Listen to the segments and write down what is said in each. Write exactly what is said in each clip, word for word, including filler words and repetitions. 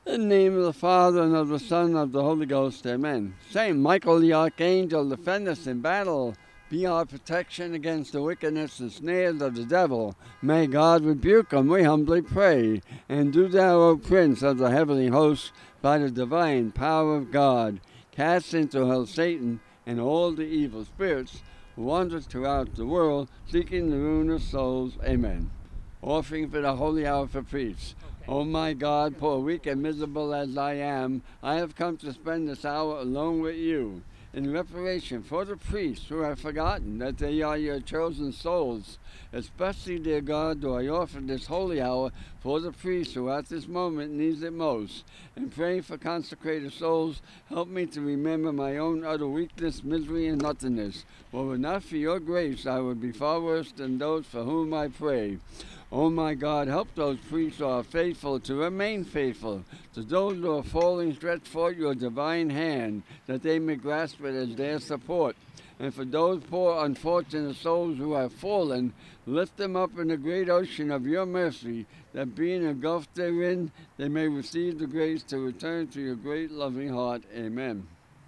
In the name of the Father, and of the Son, and of the Holy Ghost, amen. Saint Michael the Archangel, defend us in battle. Be our protection against the wickedness and snares of the devil. May God rebuke him, we humbly pray. And do thou, O Prince of the heavenly hosts, by the divine power of God, cast into hell Satan and all the evil spirits who wander throughout the world, seeking the ruin of souls. Amen. Offering for the holy hour for priests. O my God, poor, weak, and miserable as I am, I have come to spend this hour alone with you. In reparation for the priests who have forgotten that they are your chosen souls, especially, dear God, do I offer this holy hour for the priests who at this moment needs it most. And praying for consecrated souls, help me to remember my own utter weakness, misery, and nothingness. Were it not for your grace, I would be far worse than those for whom I pray. O my God, help those priests who are faithful to remain faithful. To those who are falling, stretch forth your divine hand, that they may grasp it as their support. And for those poor unfortunate souls who have fallen, lift them up in the great ocean of your mercy, that being engulfed therein, they may receive the grace to return to your great loving heart. Amen.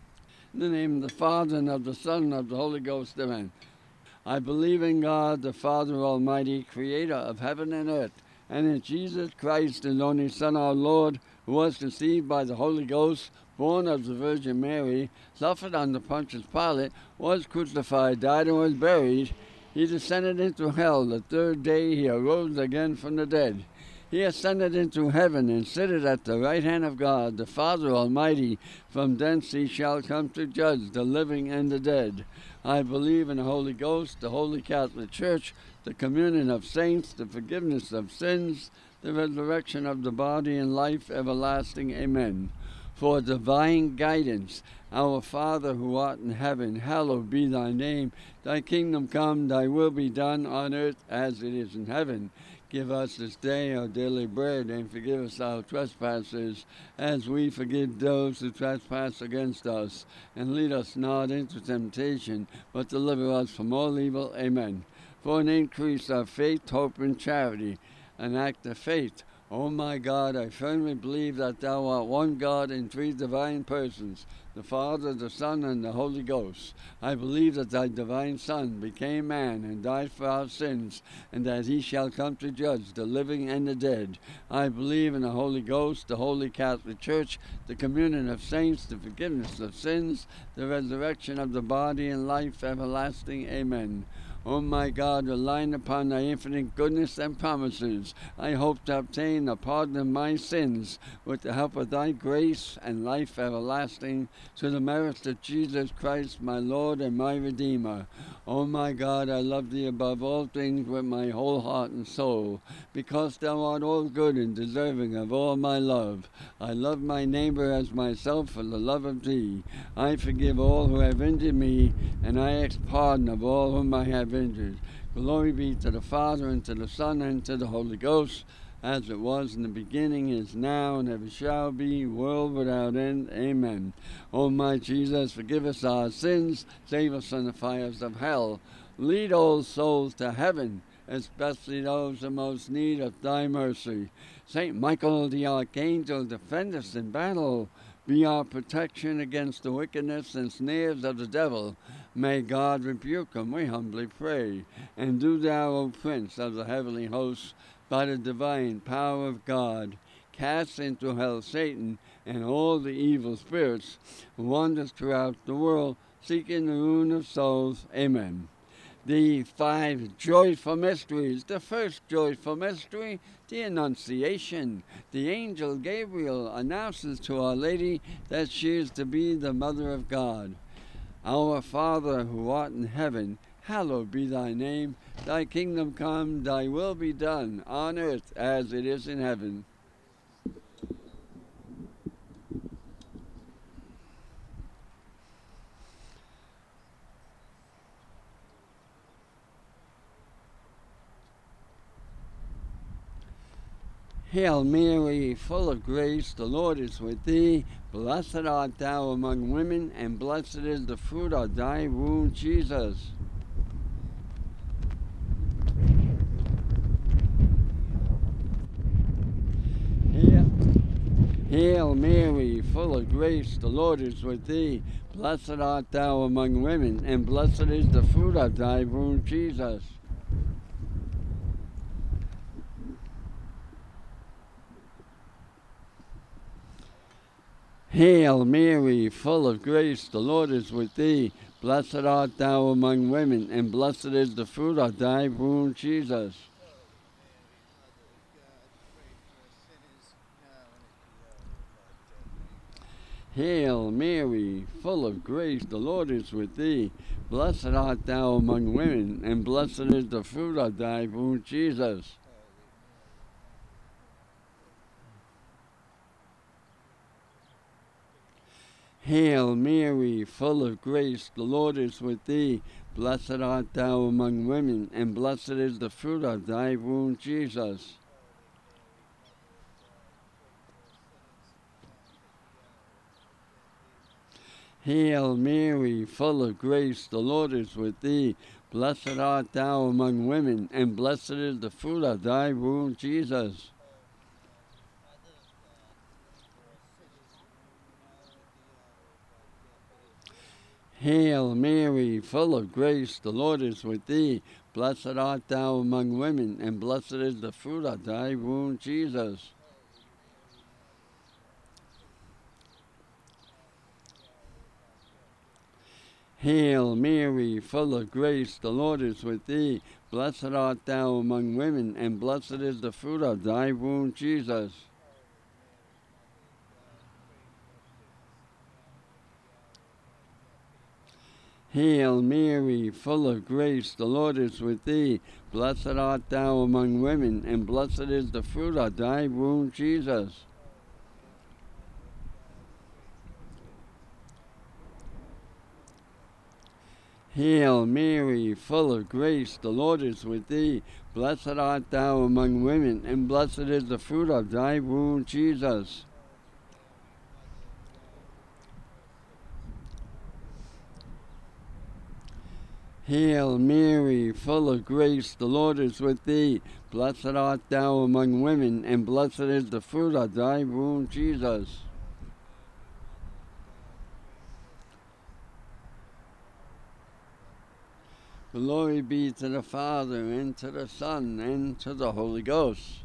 In the name of the Father, and of the Son, and of the Holy Ghost. Amen. I believe in God, the Father Almighty, creator of heaven and earth, and in Jesus Christ, his only Son, our Lord, who was conceived by the Holy Ghost, born of the Virgin Mary, suffered under Pontius Pilate, was crucified, died, and was buried. He descended into hell. The third day he arose again from the dead. He ascended into heaven and sitteth at the right hand of God, the Father Almighty. From thence he shall come to judge the living and the dead. I believe in the Holy Ghost, the Holy Catholic Church, the communion of saints, the forgiveness of sins, the resurrection of the body, and life everlasting. Amen. For divine guidance, our Father who art in heaven, hallowed be thy name. Thy kingdom come, thy will be done on earth as it is in heaven. Give us this day our daily bread, and forgive us our trespasses, as we forgive those who trespass against us. And lead us not into temptation, but deliver us from all evil. Amen. For an increase of faith, hope, and charity, an act of faith. O my God, I firmly believe that thou art one God in three divine persons, the Father, the Son, and the Holy Ghost. I believe that thy divine Son became man and died for our sins, and that he shall come to judge the living and the dead. I believe in the Holy Ghost, the Holy Catholic Church, the communion of saints, the forgiveness of sins, the resurrection of the body, and life everlasting. Amen. O my God, relying upon thy infinite goodness and promises, I hope to obtain the pardon of my sins with the help of thy grace and life everlasting, to the merits of Jesus Christ, my Lord and my Redeemer. O my God, I love thee above all things with my whole heart and soul, because thou art all good and deserving of all my love. I love my neighbor as myself for the love of thee. I forgive all who have injured me, and I ask pardon of all whom I have injured. Glory be to the Father, and to the Son, and to the Holy Ghost, as it was in the beginning, is now, and ever shall be, world without end. Amen. O my Jesus, forgive us our sins, save us from the fires of hell. Lead all souls to heaven, especially those in most need of thy mercy. Saint Michael the Archangel, defend us in battle. Be our protection against the wickedness and snares of the devil. May God rebuke him, we humbly pray. And do thou, O Prince of the heavenly hosts, by the divine power of God, cast into hell Satan and all the evil spirits who wander throughout the world, seeking the ruin of souls. Amen. The five joyful mysteries. The first joyful mystery, the Annunciation. The angel Gabriel announces to Our Lady that she is to be the Mother of God. Our Father who art in heaven, hallowed be thy name. Thy kingdom come, thy will be done, on earth as it is in heaven. Hail Mary, full of grace, the Lord is with thee. Blessed art thou among women, and blessed is the fruit of thy womb, Jesus. Hail, Hail Mary, full of grace, the Lord is with thee. Blessed art thou among women, and blessed is the fruit of thy womb, Jesus. Hail Mary, full of grace, the Lord is with thee. Blessed art thou among women, and blessed is the fruit of thy womb, Jesus. Hail Mary, full of grace, the Lord is with thee. Blessed art thou among women, and blessed is the fruit of thy womb, Jesus. Hail Mary, full of grace, the Lord is with thee. Blessed art thou among women, and blessed is the fruit of thy womb, Jesus. Hail Mary, full of grace, the Lord is with thee. Blessed art thou among women, and blessed is the fruit of thy womb, Jesus. Hail Mary, full of grace, the Lord is with thee. Blessed art thou among women, and blessed is the fruit of thy womb, Jesus. Hail Mary, full of grace, the Lord is with thee. Blessed art thou among women, and blessed is the fruit of thy womb, Jesus. Hail Mary, full of grace, the Lord is with thee. Blessed art thou among women, and blessed is the fruit of thy womb, Jesus. Hail Mary, full of grace, the Lord is with thee. Blessed art thou among women, and blessed is the fruit of thy womb, Jesus. Hail Mary, full of grace, the Lord is with thee. Blessed art thou among women, and blessed is the fruit of thy womb, Jesus. Glory be to the Father, and to the Son, and to the Holy Ghost.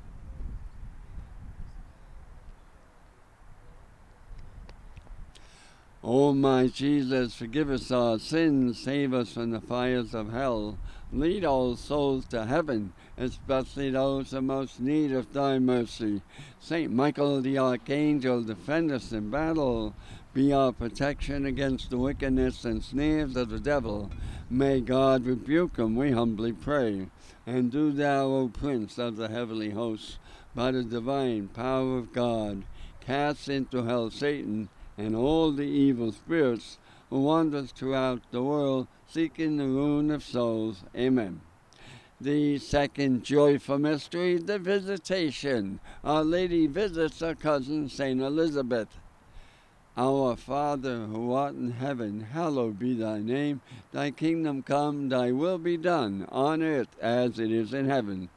O my Jesus, forgive us our sins, save us from the fires of hell. Lead all souls to heaven, especially those in most need of thy mercy. Saint Michael the Archangel, defend us in battle. Be our protection against the wickedness and snares of the devil. May God rebuke him, we humbly pray. And do thou, O Prince of the heavenly hosts, by the divine power of God, cast into hell Satan and all the evil spirits who wander throughout the world, seeking the ruin of souls. Amen. The second joyful mystery, the Visitation. Our Lady visits her cousin, Saint Elizabeth. Our Father, who art in heaven, hallowed be thy name. Thy kingdom come, thy will be done, on earth as it is in heaven.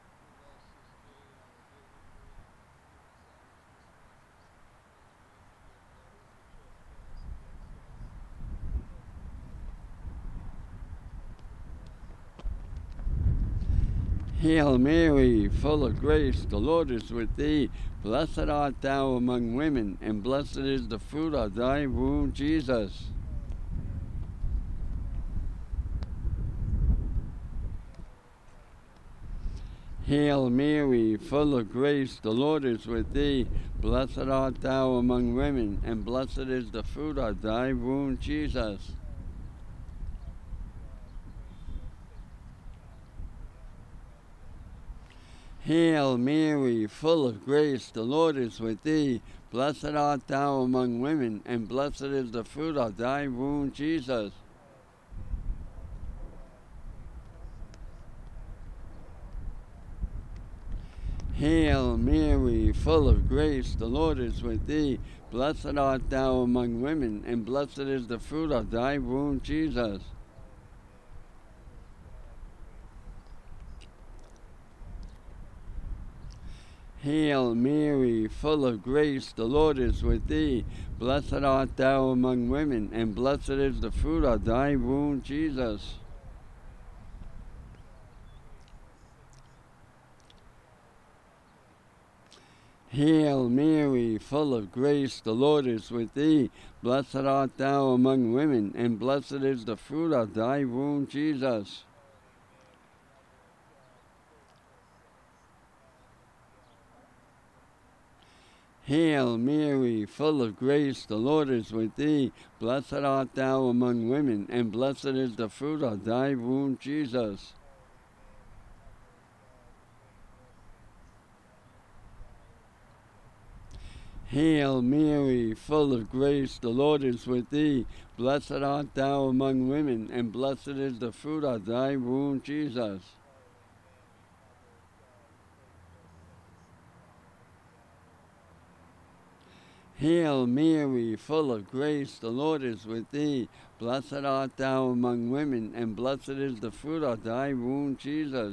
Hail Mary, full of grace, the Lord is with thee. Blessed art thou among women, and blessed is the fruit of thy womb, Jesus. Hail Mary, full of grace, the Lord is with thee. Blessed art thou among women, and blessed is the fruit of thy womb, Jesus. Hail Mary, full of grace, the Lord is with thee. Blessed art thou among women, and blessed is the fruit of thy womb, Jesus. Hail Mary, full of grace, the Lord is with thee. Blessed art thou among women, and blessed is the fruit of thy womb, Jesus. Hail Mary, full of grace, the Lord is with thee. Blessed art thou among women, and blessed is the fruit of thy womb, Jesus. Hail Mary, full of grace, the Lord is with thee. Blessed art thou among women, and blessed is the fruit of thy womb, Jesus. Hail Mary, full of grace, the Lord is with thee. Blessed art thou among women, and blessed is the fruit of thy womb, Jesus. Hail Mary, full of grace, the Lord is with thee. Blessed art thou among women, and blessed is the fruit of thy womb, Jesus. Hail Mary, full of grace, the Lord is with thee. Blessed art thou among women, and blessed is the fruit of thy womb, Jesus.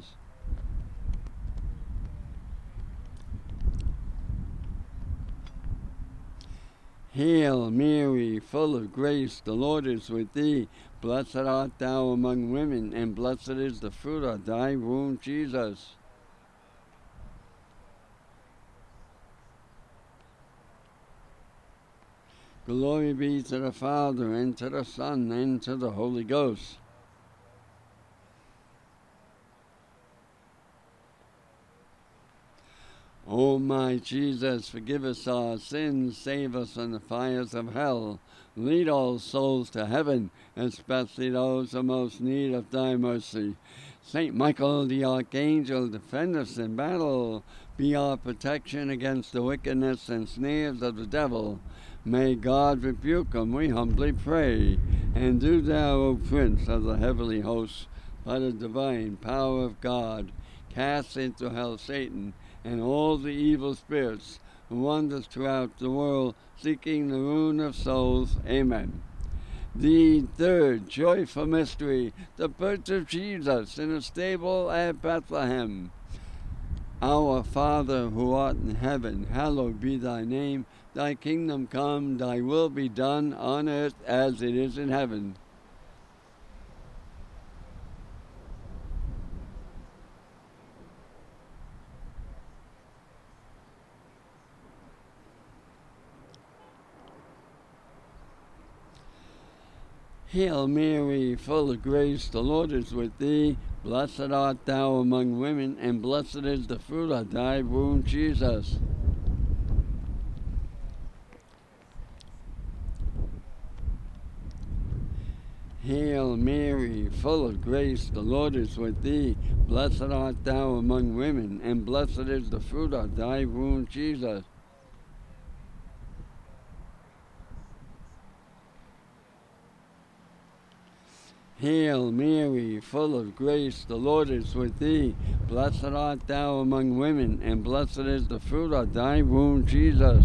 Hail Mary, full of grace, the Lord is with thee. Blessed art thou among women, and blessed is the fruit of thy womb, Jesus. Glory be to the Father, and to the Son, and to the Holy Ghost. O my Jesus, forgive us our sins, save us from the fires of hell. Lead all souls to heaven, especially those in most need of thy mercy. Saint Michael the Archangel, defend us in battle. Be our protection against the wickedness and snares of the devil. May God rebuke him, we humbly pray. And do thou, O Prince of the heavenly hosts, by the divine power of God, cast into hell Satan and all the evil spirits who wander throughout the world, seeking the ruin of souls. Amen. The third joyful mystery, the birth of Jesus in a stable at Bethlehem. Our Father, who art in heaven, hallowed be thy name. Thy kingdom come, thy will be done on earth as it is in heaven. Hail Mary, full of grace, the Lord is with thee. Blessed art thou among women, and blessed is the fruit of thy womb, Jesus. Hail Mary, full of grace, the Lord is with thee. Blessed art thou among women, and blessed is the fruit of thy womb, Jesus. Hail Mary, full of grace, the Lord is with thee. Blessed art thou among women, and blessed is the fruit of thy womb, Jesus.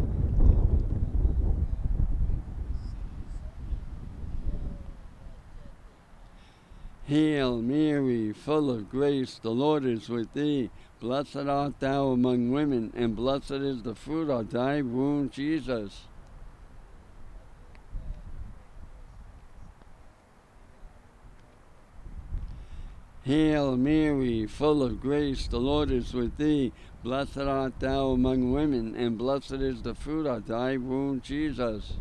Hail Mary, full of grace, the Lord is with thee. Blessed art thou among women, and blessed is the fruit of thy womb, Jesus. Hail Mary, full of grace, the Lord is with thee. Blessed art thou among women, and blessed is the fruit of thy womb, Jesus.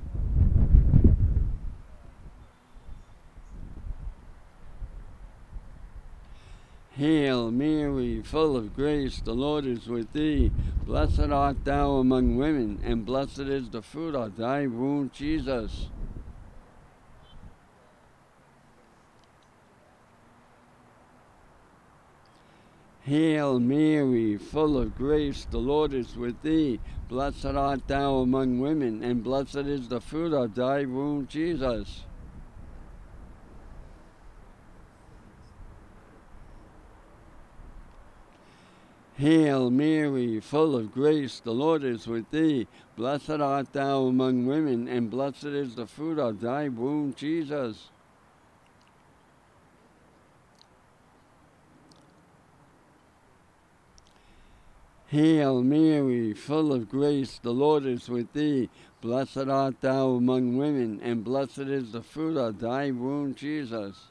Hail Mary, full of grace, the Lord is with thee. Blessed art thou among women, and blessed is the fruit of thy womb, Jesus. Hail Mary, full of grace, the Lord is with thee. Blessed art thou among women, and blessed is the fruit of thy womb, Jesus. Hail Mary, full of grace, the Lord is with thee. Blessed art thou among women, and blessed is the fruit of thy womb, Jesus. Hail Mary, full of grace, the Lord is with thee. Blessed art thou among women, and blessed is the fruit of thy womb, Jesus.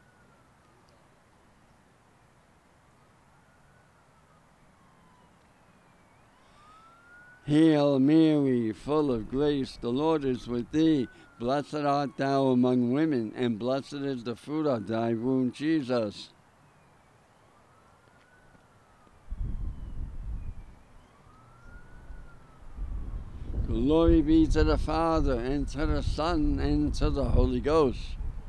Hail Mary, full of grace, the Lord is with thee. Blessed art thou among women, and blessed is the fruit of thy womb, Jesus. Glory be to the Father, and to the Son, and to the Holy Ghost.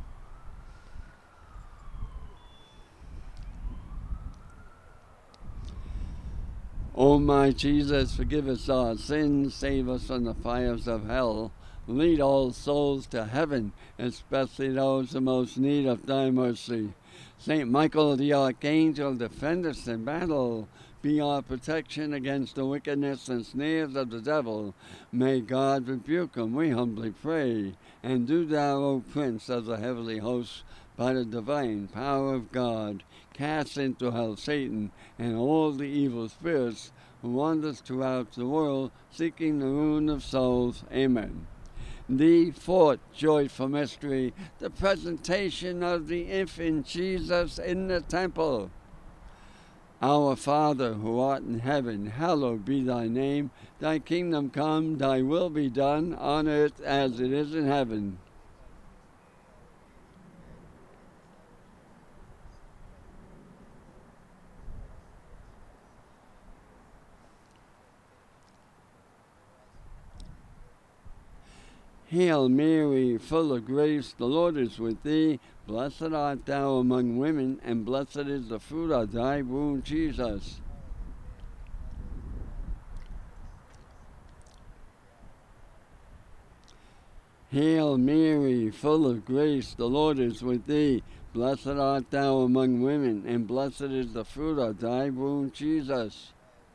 O my Jesus, forgive us our sins, save us from the fires of hell. Lead all souls to heaven, especially those in most need of thy mercy. Saint Michael the Archangel, defend us in battle. Be our protection against the wickedness and snares of the devil. May God rebuke him, we humbly pray. And do thou, O Prince of the heavenly hosts, by the divine power of God, cast into hell Satan and all the evil spirits who wander throughout the world, seeking the ruin of souls. Amen. The fourth joyful mystery, the presentation of the infant Jesus in the temple. Our Father, who art in heaven, hallowed be thy name. Thy kingdom come, thy will be done, on earth as it is in heaven. Hail Mary, full of grace, the Lord is with thee. Blessed art thou among women, and blessed is the fruit of thy womb, Jesus. Hail Mary, full of grace, the Lord is with thee. Blessed art thou among women, and blessed is the fruit of thy womb, Jesus.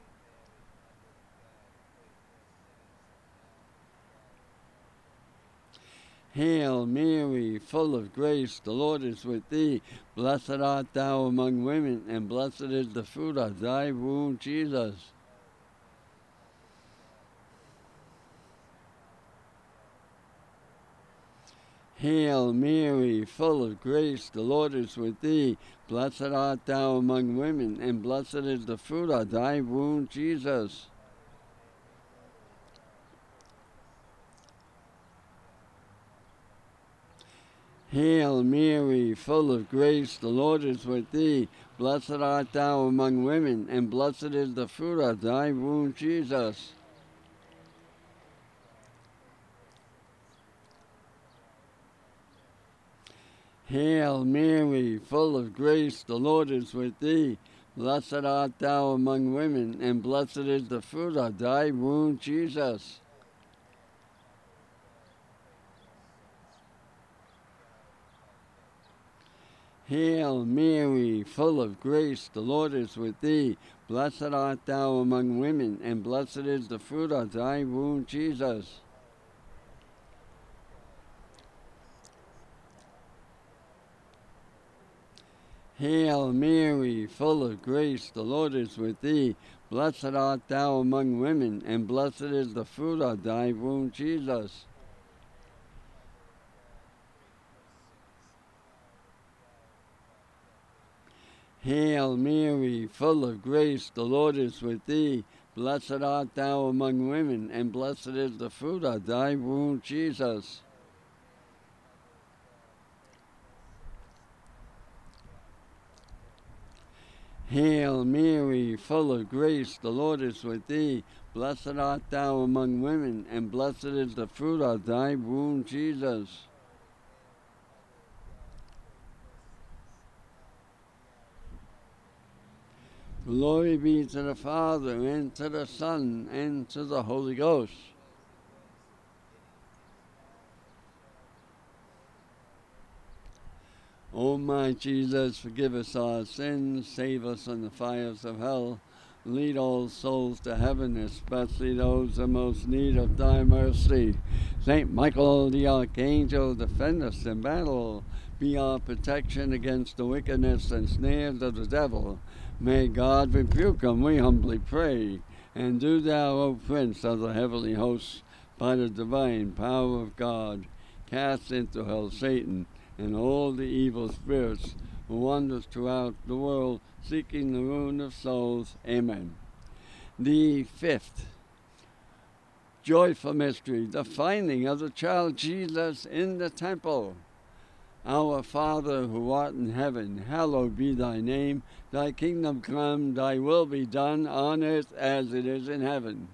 Hail Mary, full of grace, the Lord is with thee. Blessed art thou among women, and blessed is the fruit of thy womb, Jesus. Hail Mary, full of grace, the Lord is with thee. Blessed art thou among women, and blessed is the fruit of thy womb, Jesus. Hail Mary, full of grace, the Lord is with thee. Blessed art thou among women, and blessed is the fruit of thy womb, Jesus. Hail Mary, full of grace, the Lord is with thee. Blessed art thou among women, and blessed is the fruit of thy womb, Jesus. Hail Mary, full of grace, the Lord is with thee. Blessed art thou among women, and blessed is the fruit of thy womb, Jesus. Hail Mary, full of grace, the Lord is with thee. Blessed art thou among women, and blessed is the fruit of thy womb, Jesus. Hail Mary, full of grace, the Lord is with thee. Blessed art thou among women, and blessed is the fruit of thy womb, Jesus. Hail Mary, full of grace, the Lord is with thee. Blessed art thou among women, and blessed is the fruit of thy womb, Jesus. Glory be to the Father, and to the Son, and to the Holy Ghost. O my Jesus, forgive us our sins, save us from the fires of hell, lead all souls to heaven, especially those in most need of thy mercy. Saint Michael the Archangel, defend us in battle. Be our protection against the wickedness and snares of the devil. May God rebuke them, we humbly pray. And do thou, O Prince of the heavenly hosts, by the divine power of God, cast into hell Satan and all the evil spirits who wander throughout the world seeking the ruin of souls. Amen. The fifth joyful mystery, the finding of the child Jesus in the temple. Our Father, who art in heaven, hallowed be thy name. Thy kingdom come, thy will be done on earth as it is in heaven.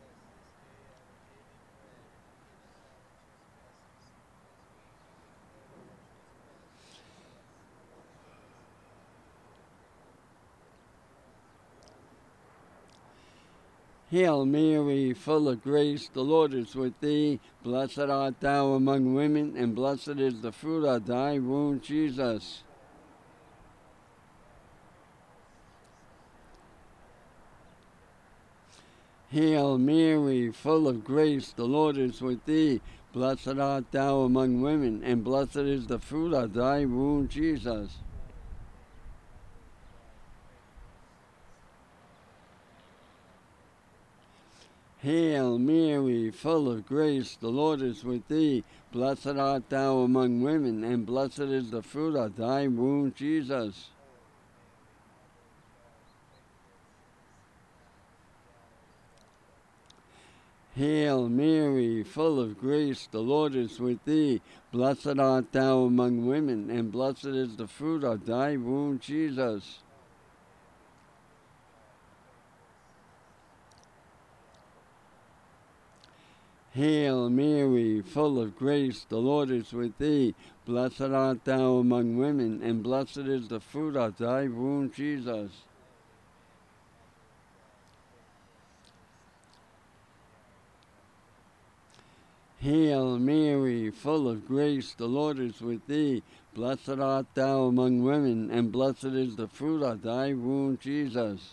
Hail Mary, full of grace, the Lord is with thee. Blessed art thou among women, and blessed is the fruit of thy womb, Jesus. Hail Mary, full of grace, the Lord is with thee. Blessed art thou among women, and blessed is the fruit of thy womb, Jesus. Hail Mary, full of grace, the Lord is with thee. Blessed art thou among women, and blessed is the fruit of thy womb, Jesus. Hail Mary, full of grace, the Lord is with thee. Blessed art thou among women, and blessed is the fruit of thy womb, Jesus. Hail Mary, full of grace, the Lord is with thee. Blessed art thou among women, and blessed is the fruit of thy womb, Jesus. Hail Mary, full of grace, the Lord is with thee. Blessed art thou among women, and blessed is the fruit of thy womb, Jesus.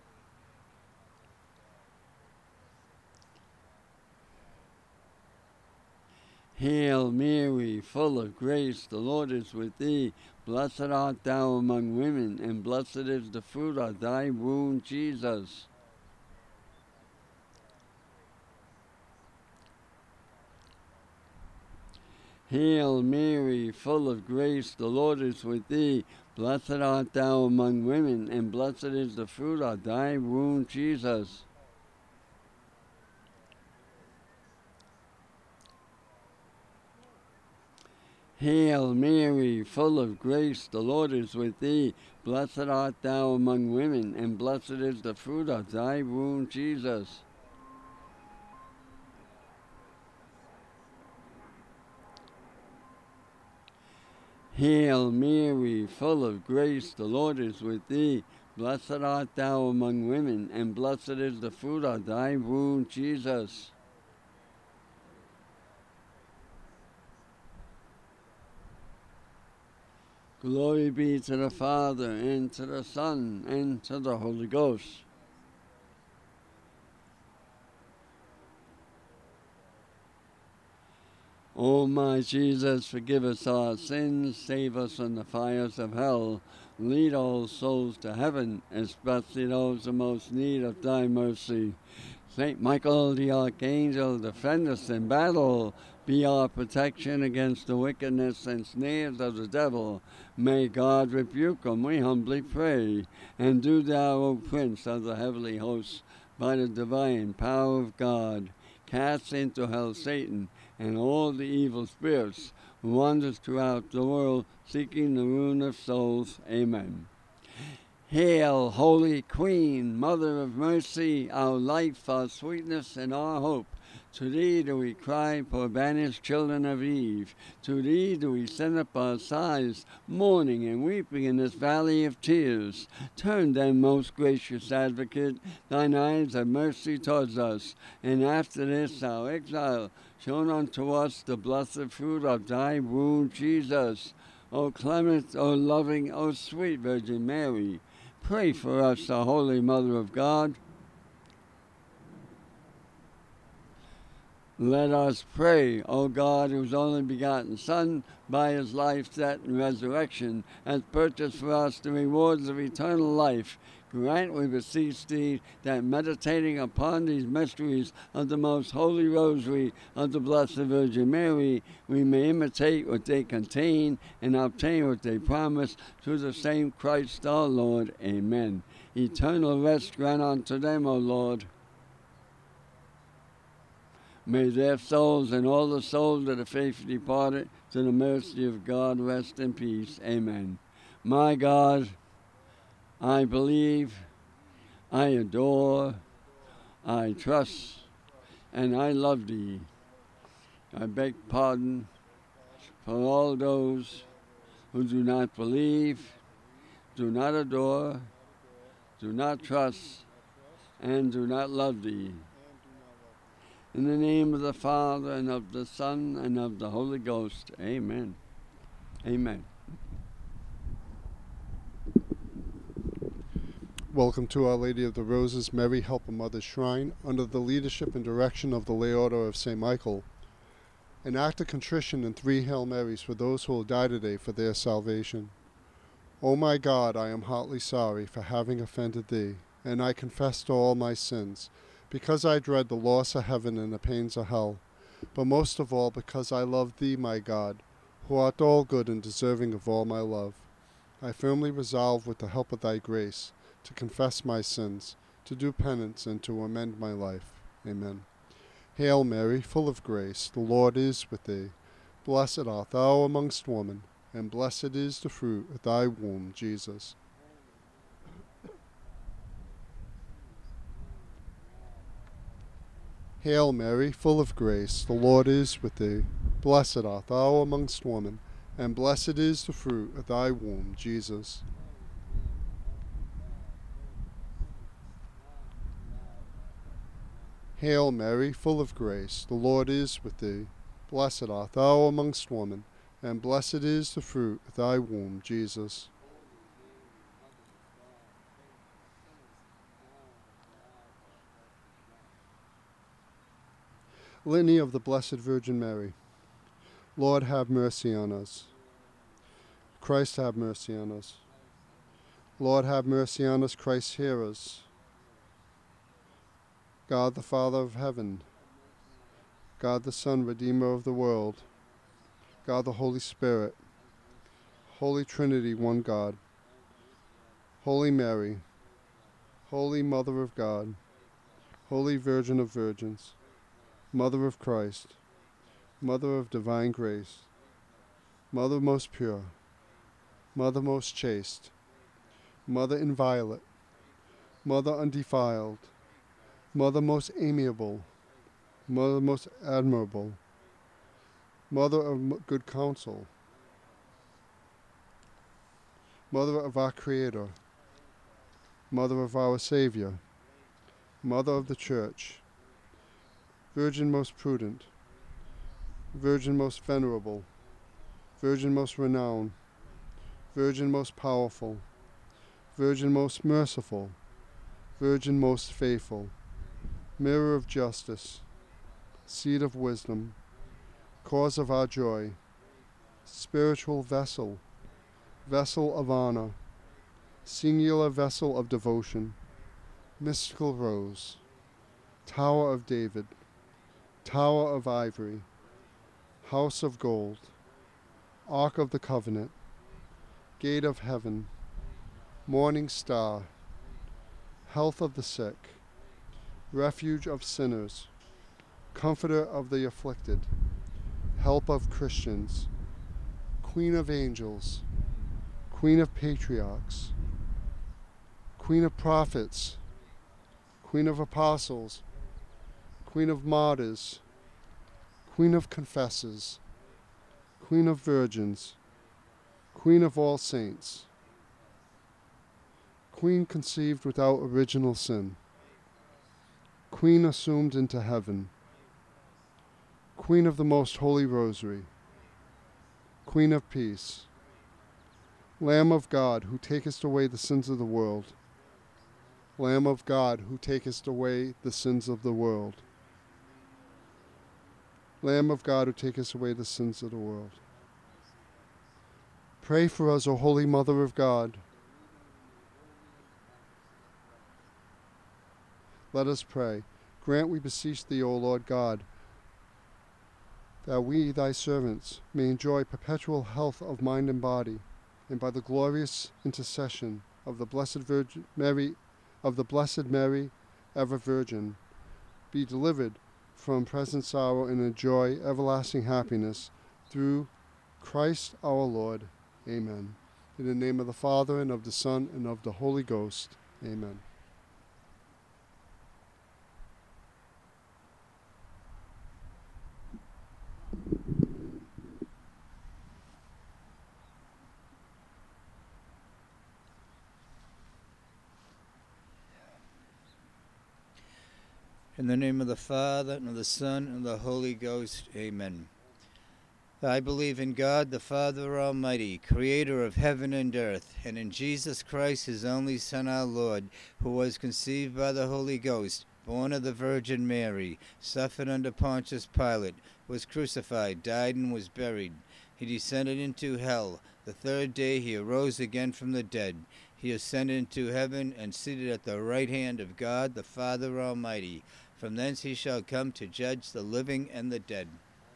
Hail Mary, full of grace, the Lord is with thee. Blessed art thou among women, and blessed is the fruit of thy womb, Jesus. Hail Mary, full of grace, the Lord is with thee. Blessed art thou among women, and blessed is the fruit of thy womb, Jesus. Hail Mary, full of grace, the Lord is with thee. Blessed art thou among women, and blessed is the fruit of thy womb, Jesus. Hail Mary, full of grace, the Lord is with thee. Blessed art thou among women, and blessed is the fruit of thy womb, Jesus. Glory be to the Father, and to the Son, and to the Holy Ghost. O my Jesus, forgive us our sins, save us from the fires of hell, lead all souls to heaven, especially those in most need of thy mercy. Saint Michael the Archangel, defend us in battle, be our protection against the wickedness and snares of the devil. May God rebuke him, we humbly pray. And do thou, O Prince of the heavenly hosts, by the divine power of God, cast into hell Satan and all the evil spirits who wander throughout the world seeking the ruin of souls. Amen. Hail, Holy Queen, Mother of Mercy, our life, our sweetness, and our hope. To thee do we cry, poor banished children of Eve. To thee do we send up our sighs, mourning and weeping in this valley of tears. Turn then, most gracious Advocate, thine eyes of mercy towards us, and after this our exile, shown unto us the blessed fruit of thy womb, Jesus. O clement, O loving, O sweet Virgin Mary, pray for us, the Holy Mother of God. Let us pray, O God, whose only begotten Son, by his life, death, and resurrection, has purchased for us the rewards of eternal life. Grant, we beseech thee, that meditating upon these mysteries of the most holy rosary of the Blessed Virgin Mary, we may imitate what they contain and obtain what they promise, through the same Christ our Lord. Amen. Eternal rest grant unto them, O Lord. May their souls and all the souls of the faithful departed to the mercy of God rest in peace. Amen. My God, I believe, I adore, I trust, and I love thee. I beg pardon for all those who do not believe, do not adore, do not trust, and do not love thee. In the name of the Father, and of the Son, and of the Holy Ghost. Amen. Amen. Welcome to Our Lady of the Roses Mary Helper Mother Shrine, under the leadership and direction of the Lay Order of Saint Michael. An act of contrition and three Hail Marys for those who will die today for their salvation. O my God, I am heartily sorry for having offended thee, and I confess to all my sins, because I dread the loss of heaven and the pains of hell, but most of all because I love thee, my God, who art all good and deserving of all my love. I firmly resolve, with the help of thy grace, to confess my sins, to do penance, and to amend my life. Amen. Hail Mary, full of grace, the Lord is with thee. Blessed art thou amongst women, and blessed is the fruit of thy womb, Jesus. Hail Mary, full of grace, the Lord is with thee. Blessed art thou amongst women, and blessed is the fruit of thy womb, Jesus. Hail Mary, full of grace, the Lord is with thee. Blessed art thou amongst women, and blessed is the fruit of thy womb, Jesus. Litany of the Blessed Virgin Mary. Lord, have mercy on us. Christ, have mercy on us. Lord, have mercy on us. Christ, hear us. God the Father of heaven, God the Son, Redeemer of the world, God the Holy Spirit, Holy Trinity, one God, Holy Mary, Holy Mother of God, Holy Virgin of Virgins, Mother of Christ, Mother of divine grace, Mother most pure, Mother most chaste, Mother inviolate, Mother undefiled, Mother most amiable, Mother most admirable, Mother of good counsel, Mother of our Creator, Mother of our Savior, Mother of the Church, Virgin most prudent, Virgin most venerable, Virgin most renowned, Virgin most powerful, Virgin most merciful, Virgin most faithful, Mirror of justice, Seat of wisdom, Cause of our joy, Spiritual vessel, Vessel of honor, Singular vessel of devotion, Mystical rose, Tower of David, Tower of ivory, House of gold, Ark of the covenant, Gate of heaven, Morning star, Health of the sick, Refuge of sinners, Comforter of the afflicted, Help of Christians, Queen of angels, Queen of patriarchs, Queen of prophets, Queen of apostles, Queen of martyrs, Queen of confessors, Queen of virgins, Queen of all saints, Queen conceived without original sin, Queen assumed into heaven, Queen of the most holy rosary, Queen of peace, Lamb of God, who takest away the sins of the world, Lamb of God, who takest away the sins of the world, Lamb of God, who takest away the sins of the world. Pray for us, O Holy Mother of God. Let us pray. Grant, we beseech thee, O Lord God, that we, thy servants, may enjoy perpetual health of mind and body, and by the glorious intercession of the Blessed Virgin Mary, of the Blessed Mary, ever Virgin, be delivered from present sorrow and enjoy everlasting happiness through Christ our Lord. Amen. In the name of the Father, and of the Son, and of the Holy Ghost. Amen. In the name of the Father, and of the Son, and of the Holy Ghost. Amen. I believe in God, the Father Almighty, creator of heaven and earth, and in Jesus Christ, his only Son, our Lord, who was conceived by the Holy Ghost, born of the Virgin Mary, suffered under Pontius Pilate, was crucified, died, and was buried. He descended into hell. The third day he arose again from the dead. He ascended into heaven and seated at the right hand of God, the Father Almighty. From thence he shall come to judge the living and the dead.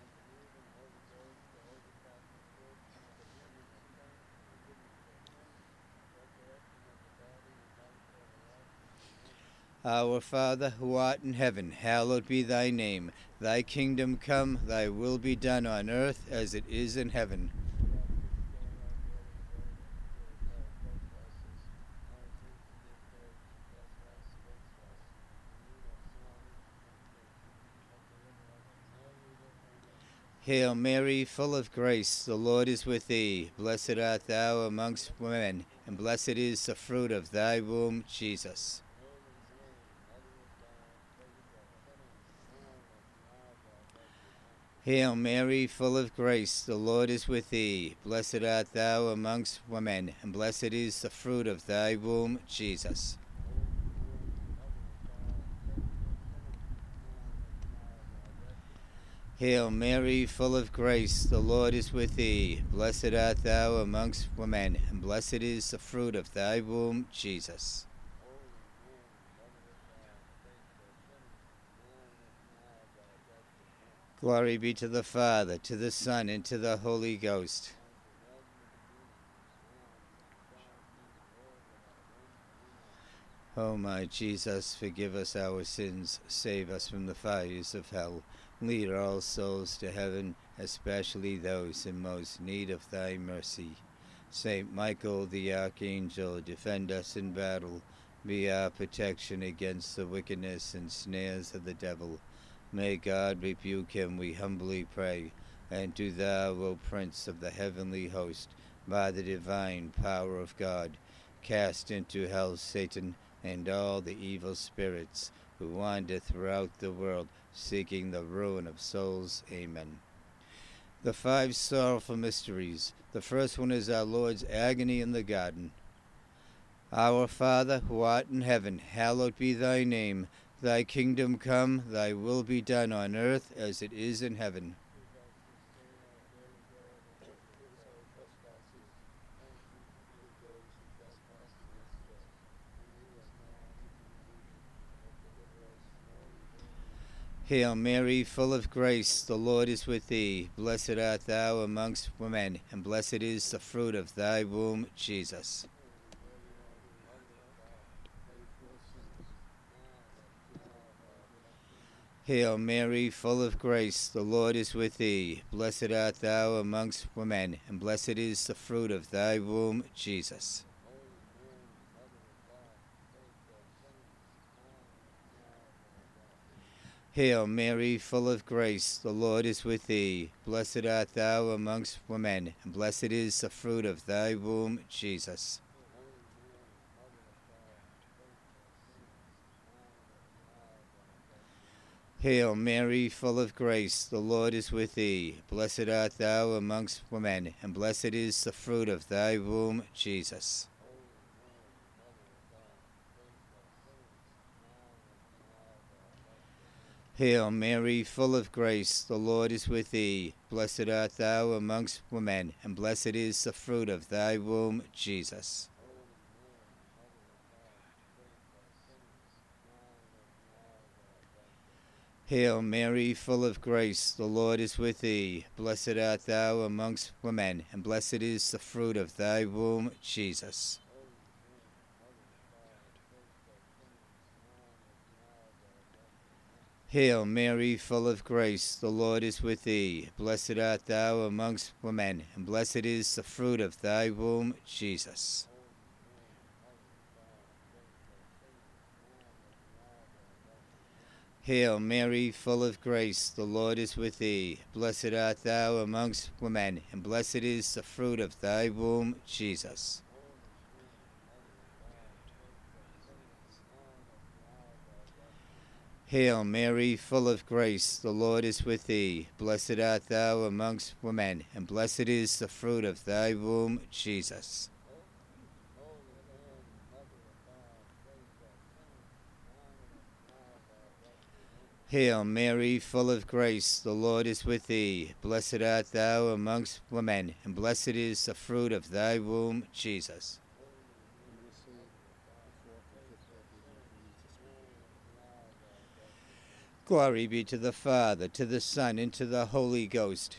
Our Father, who art in heaven, hallowed be thy name. Thy kingdom come, thy will be done on earth as it is in heaven. Hail Mary, full of grace, the Lord is with thee. Blessed art thou amongst women, and blessed is the fruit of thy womb, Jesus. Hail Mary, full of grace, the Lord is with thee. Blessed art thou amongst women, and blessed is the fruit of thy womb, Jesus. Hail Mary, full of grace, the Lord is with thee. Blessed art thou amongst women, and blessed is the fruit of thy womb, Jesus. Glory be to the Father, to the Son, and to the Holy Ghost. O my Jesus, forgive us our sins, save us from the fires of hell. Lead all souls to heaven, especially those in most need of thy mercy. Saint Michael the Archangel, defend us in battle. Be our protection against the wickedness and snares of the devil. May God rebuke him, we humbly pray. And do thou, O Prince of the heavenly host, by the divine power of God, cast into hell Satan and all the evil spirits who wander throughout the world, seeking the ruin of souls. Amen. The five sorrowful mysteries. The first one is our Lord's agony in the garden. Our Father, who art in heaven, hallowed be thy name. Thy kingdom come, thy will be done on earth as it is in heaven. Hail Mary, full of grace, the Lord is with thee. Blessed art thou amongst women, and blessed is the fruit of thy womb, Jesus. Hail Mary, full of grace, the Lord is with thee. Blessed art thou amongst women, and blessed is the fruit of thy womb, Jesus. Hail Mary, full of grace, the Lord is with thee. Blessed art thou amongst women, and blessed is the fruit of thy womb, Jesus. Hail Mary, full of grace, the Lord is with thee. Blessed art thou amongst women, and blessed is the fruit of thy womb, Jesus. Hail Mary, full of grace, the Lord is with thee. Blessed art thou amongst women, and blessed is the fruit of thy womb, Jesus. Hail Mary, full of grace, the Lord is with thee. Blessed art thou amongst women, and blessed is the fruit of thy womb, Jesus. Hail Mary, full of grace, the Lord is with thee. Blessed art thou amongst women, and blessed is the fruit of thy womb, Jesus. Hail Mary, full of grace, the Lord is with thee. Blessed art thou amongst women, and blessed is the fruit of thy womb, Jesus. Hail Mary, full of grace, the Lord is with thee. Blessed art thou amongst women, and blessed is the fruit of thy womb, Jesus. Hail Mary, full of grace, the Lord is with thee. Blessed art thou amongst women, and blessed is the fruit of thy womb, Jesus. Glory be to the Father, to the Son, and to the Holy Ghost.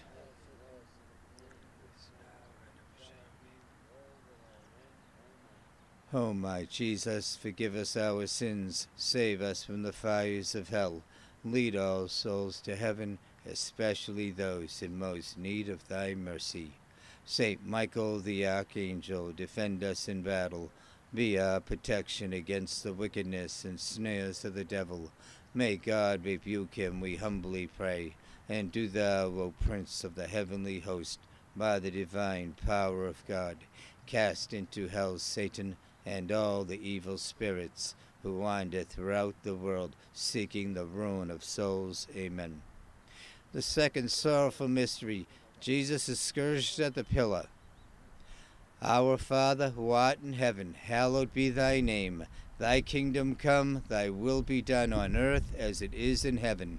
O my Jesus, forgive us our sins, save us from the fires of hell. Lead all souls to heaven, especially those in most need of thy mercy. Saint Michael the Archangel, defend us in battle. Be our protection against the wickedness and snares of the devil. May God rebuke him, we humbly pray. And do thou, O Prince of the heavenly host, by the divine power of God, cast into hell Satan and all the evil spirits who wander throughout the world, seeking the ruin of souls. Amen. The second sorrowful mystery, Jesus is scourged at the pillar. Our Father, who art in heaven, hallowed be thy name. Thy kingdom come, thy will be done on earth as it is in heaven.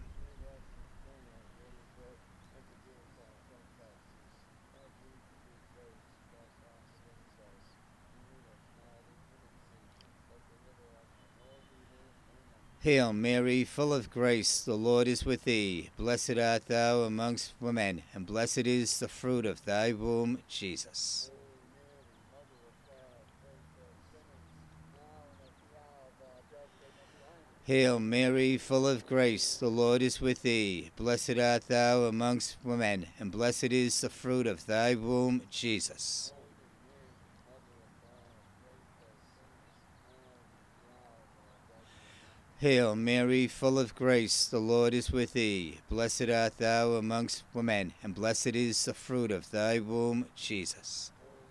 Hail Mary, full of grace, the Lord is with thee. Blessed art thou amongst women, and blessed is the fruit of thy womb, Jesus. Hail Mary, full of grace, the Lord is with thee. Blessed art thou amongst women, and blessed is the fruit of thy womb, Jesus. Hail Mary, full of grace, the Lord is with thee. Blessed art thou amongst women, and blessed is the fruit of thy womb, Jesus.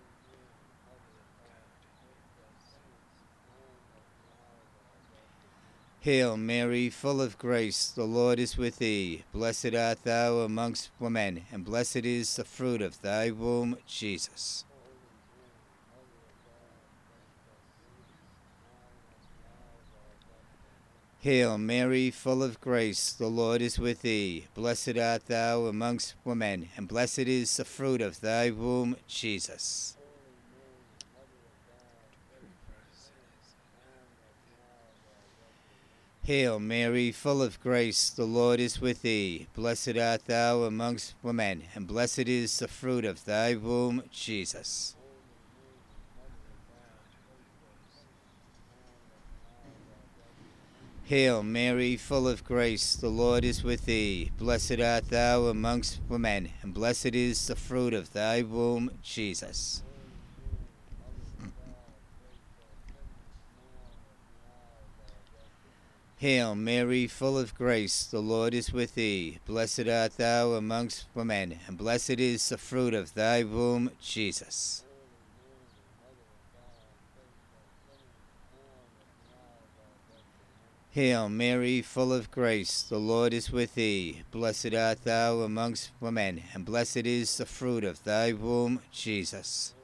Hail Mary, full of grace, the Lord is with thee. Blessed art thou amongst women, and blessed is the fruit of thy womb, Jesus. Hail Mary, full of grace, the Lord is with thee. Blessed art thou amongst women, and blessed is the fruit of thy womb, Jesus. Hail Mary, full of grace, the Lord is with thee. Blessed art thou amongst women, and blessed is the fruit of thy womb, Jesus. Hail Mary, full of grace, the Lord is with thee. Blessed art thou amongst women, and blessed is the fruit of thy womb, Jesus. Hail Mary, full of grace, the Lord is with thee. Blessed art thou amongst women, and blessed is the fruit of thy womb, Jesus. Hail Mary, full of grace, the Lord is with thee. Blessed art thou amongst women, and blessed is the fruit of thy womb, Jesus.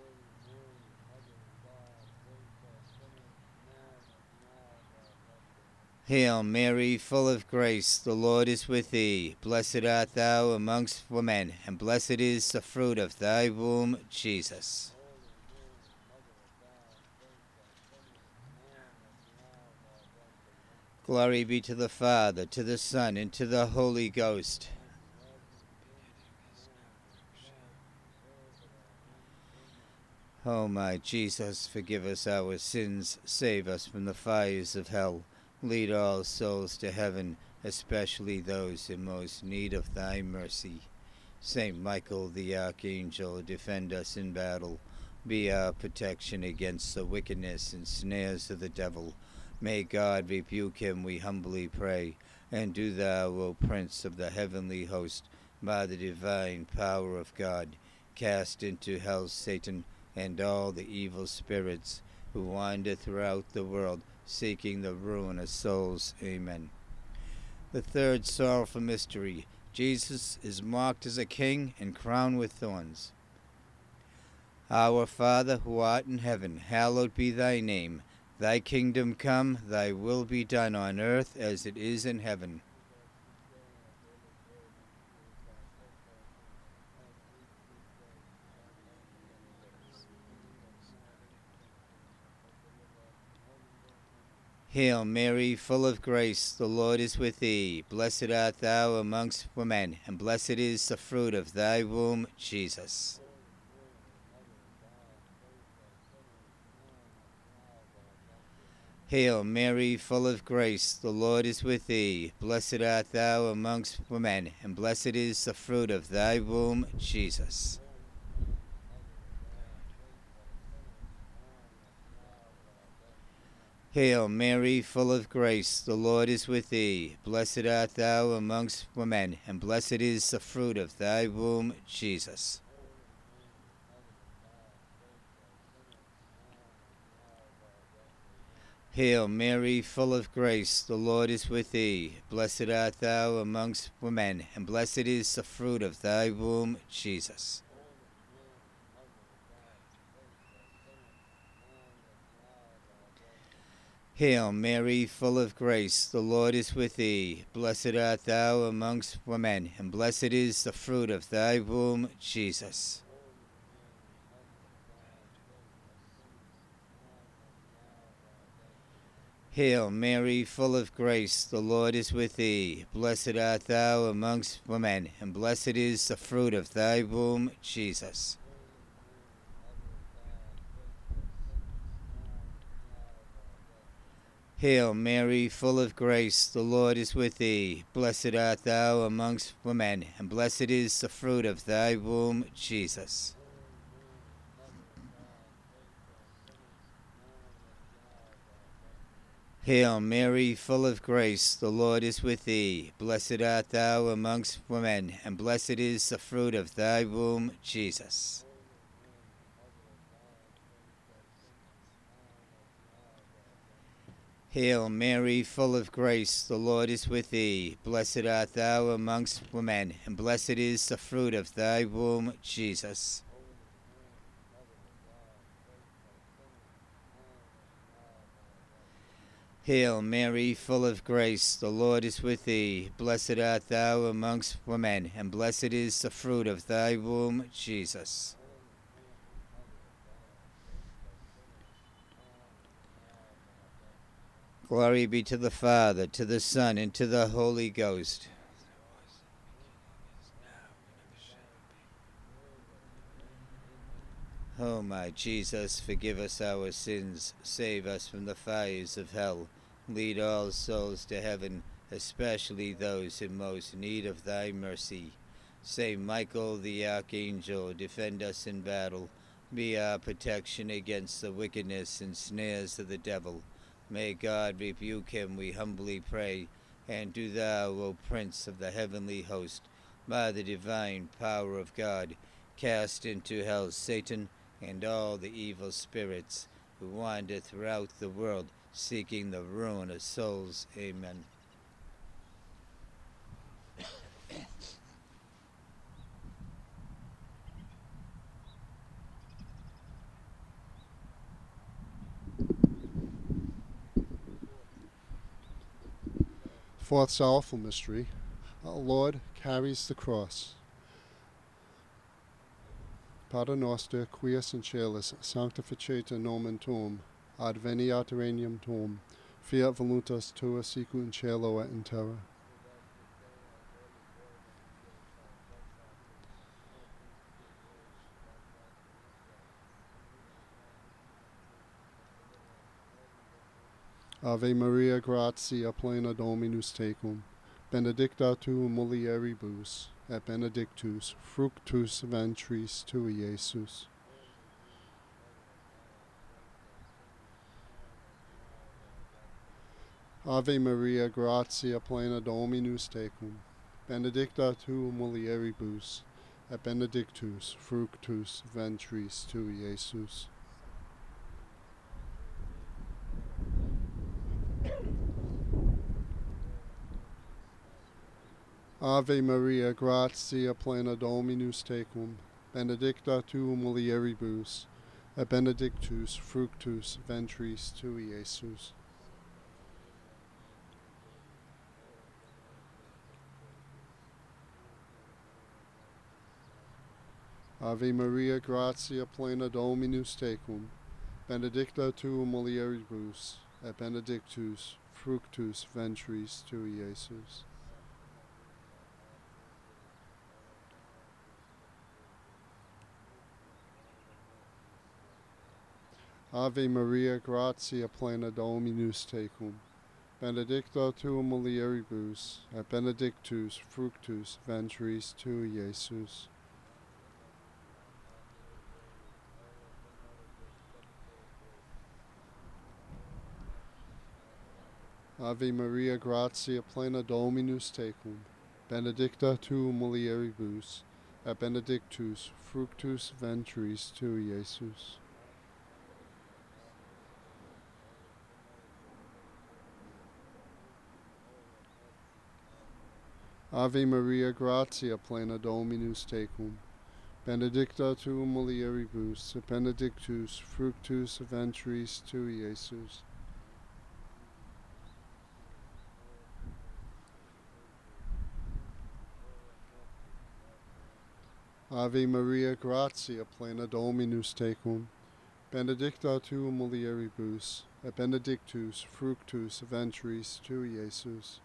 Hail Mary, full of grace, the Lord is with thee. Blessed art thou amongst women, and blessed is the fruit of thy womb, Jesus. Glory be to the Father, to the Son, and to the Holy Ghost. O my Jesus, forgive us our sins, save us from the fires of hell. Lead all souls to heaven, especially those in most need of thy mercy. Saint Michael the Archangel, defend us in battle. Be our protection against the wickedness and snares of the devil. May God rebuke him, we humbly pray. And do thou, O Prince of the heavenly host, by the divine power of God, cast into hell Satan and all the evil spirits who wander throughout the world, seeking the ruin of souls. Amen. The third sorrowful mystery. Jesus is mocked as a king and crowned with thorns. Our Father, who art in heaven, hallowed be thy name. Thy kingdom come, thy will be done on earth as it is in heaven. Hail Mary, full of grace, the Lord is with thee. Blessed art thou amongst women, and blessed is the fruit of thy womb, Jesus. Hail Mary, full of grace, the Lord is with thee. Blessed art thou amongst women, and blessed is the fruit of thy womb, Jesus. Hail Mary, full of grace, the Lord is with thee. Blessed art thou amongst women, and blessed is the fruit of thy womb, Jesus. Hail Mary, full of grace, the Lord is with thee. Blessed art thou amongst women, and blessed is the fruit of thy womb, Jesus. Hail Mary, full of grace, the Lord is with thee. Blessed art thou amongst women, and blessed is the fruit of thy womb, Jesus. Hail Mary, full of grace, the Lord is with thee. Blessed art thou amongst women, and blessed is the fruit of thy womb, Jesus. Hail Mary, full of grace, the Lord is with thee. Blessed art thou amongst women, and blessed is the fruit of thy womb, Jesus. Hail Mary, full of grace, the Lord is with thee. Blessed art thou amongst women, and blessed is the fruit of thy womb, Jesus. Hail Mary, full of grace, the Lord is with thee. Blessed art thou amongst women, and blessed is the fruit of thy womb, Jesus. Hail Mary, full of grace, the Lord is with thee. Blessed art thou amongst women, and blessed is the fruit of thy womb, Jesus. Glory be to the Father, to the Son, and to the Holy Ghost. O my Jesus, forgive us our sins, save us from the fires of hell. Lead all souls to heaven, especially those in most need of thy mercy. Saint Michael the Archangel, defend us in battle. Be our protection against the wickedness and snares of the devil. May God rebuke him, we humbly pray. And do thou, O Prince of the heavenly host, by the divine power of God, cast into hell Satan and all the evil spirits who wander throughout the world, seeking the ruin of souls. Amen. Fourth sorrowful mystery. Our Lord carries the cross. Pater noster, quies in caelis, sanctificita nomen tuum, adveniat regnum tuum, fiat voluntas tua sicut in cielo et in terra. Ave Maria, gratia plena Dominus tecum, benedicta tu in mulieribus, et benedictus fructus ventris tui, Iesus. Ave Maria, gratia plena Dominus tecum, benedicta tu in mulieribus, et benedictus fructus ventris tui, Iesus. Ave Maria, gratia plena Dominus tecum, benedicta tu in mulieribus, et benedictus fructus ventris tui, Iesus. Ave Maria, gratia plena Dominus tecum, benedicta tu in mulieribus, et benedictus fructus ventris tui, Iesus. Ave Maria, gratia plena Dominus tecum, benedicta tu in mulieribus, et benedictus fructus ventris tui, Iesus. Ave Maria, gratia plena Dominus tecum, benedicta tu in mulieribus, et benedictus fructus ventris tui, Iesus. Ave Maria, gratia plena Dominus tecum, benedicta tu in mulieribus, et benedictus fructus ventris tui, Iesus. Ave Maria, gratia plena Dominus tecum, benedicta tu in mulieribus, et benedictus fructus ventris tui, Iesus.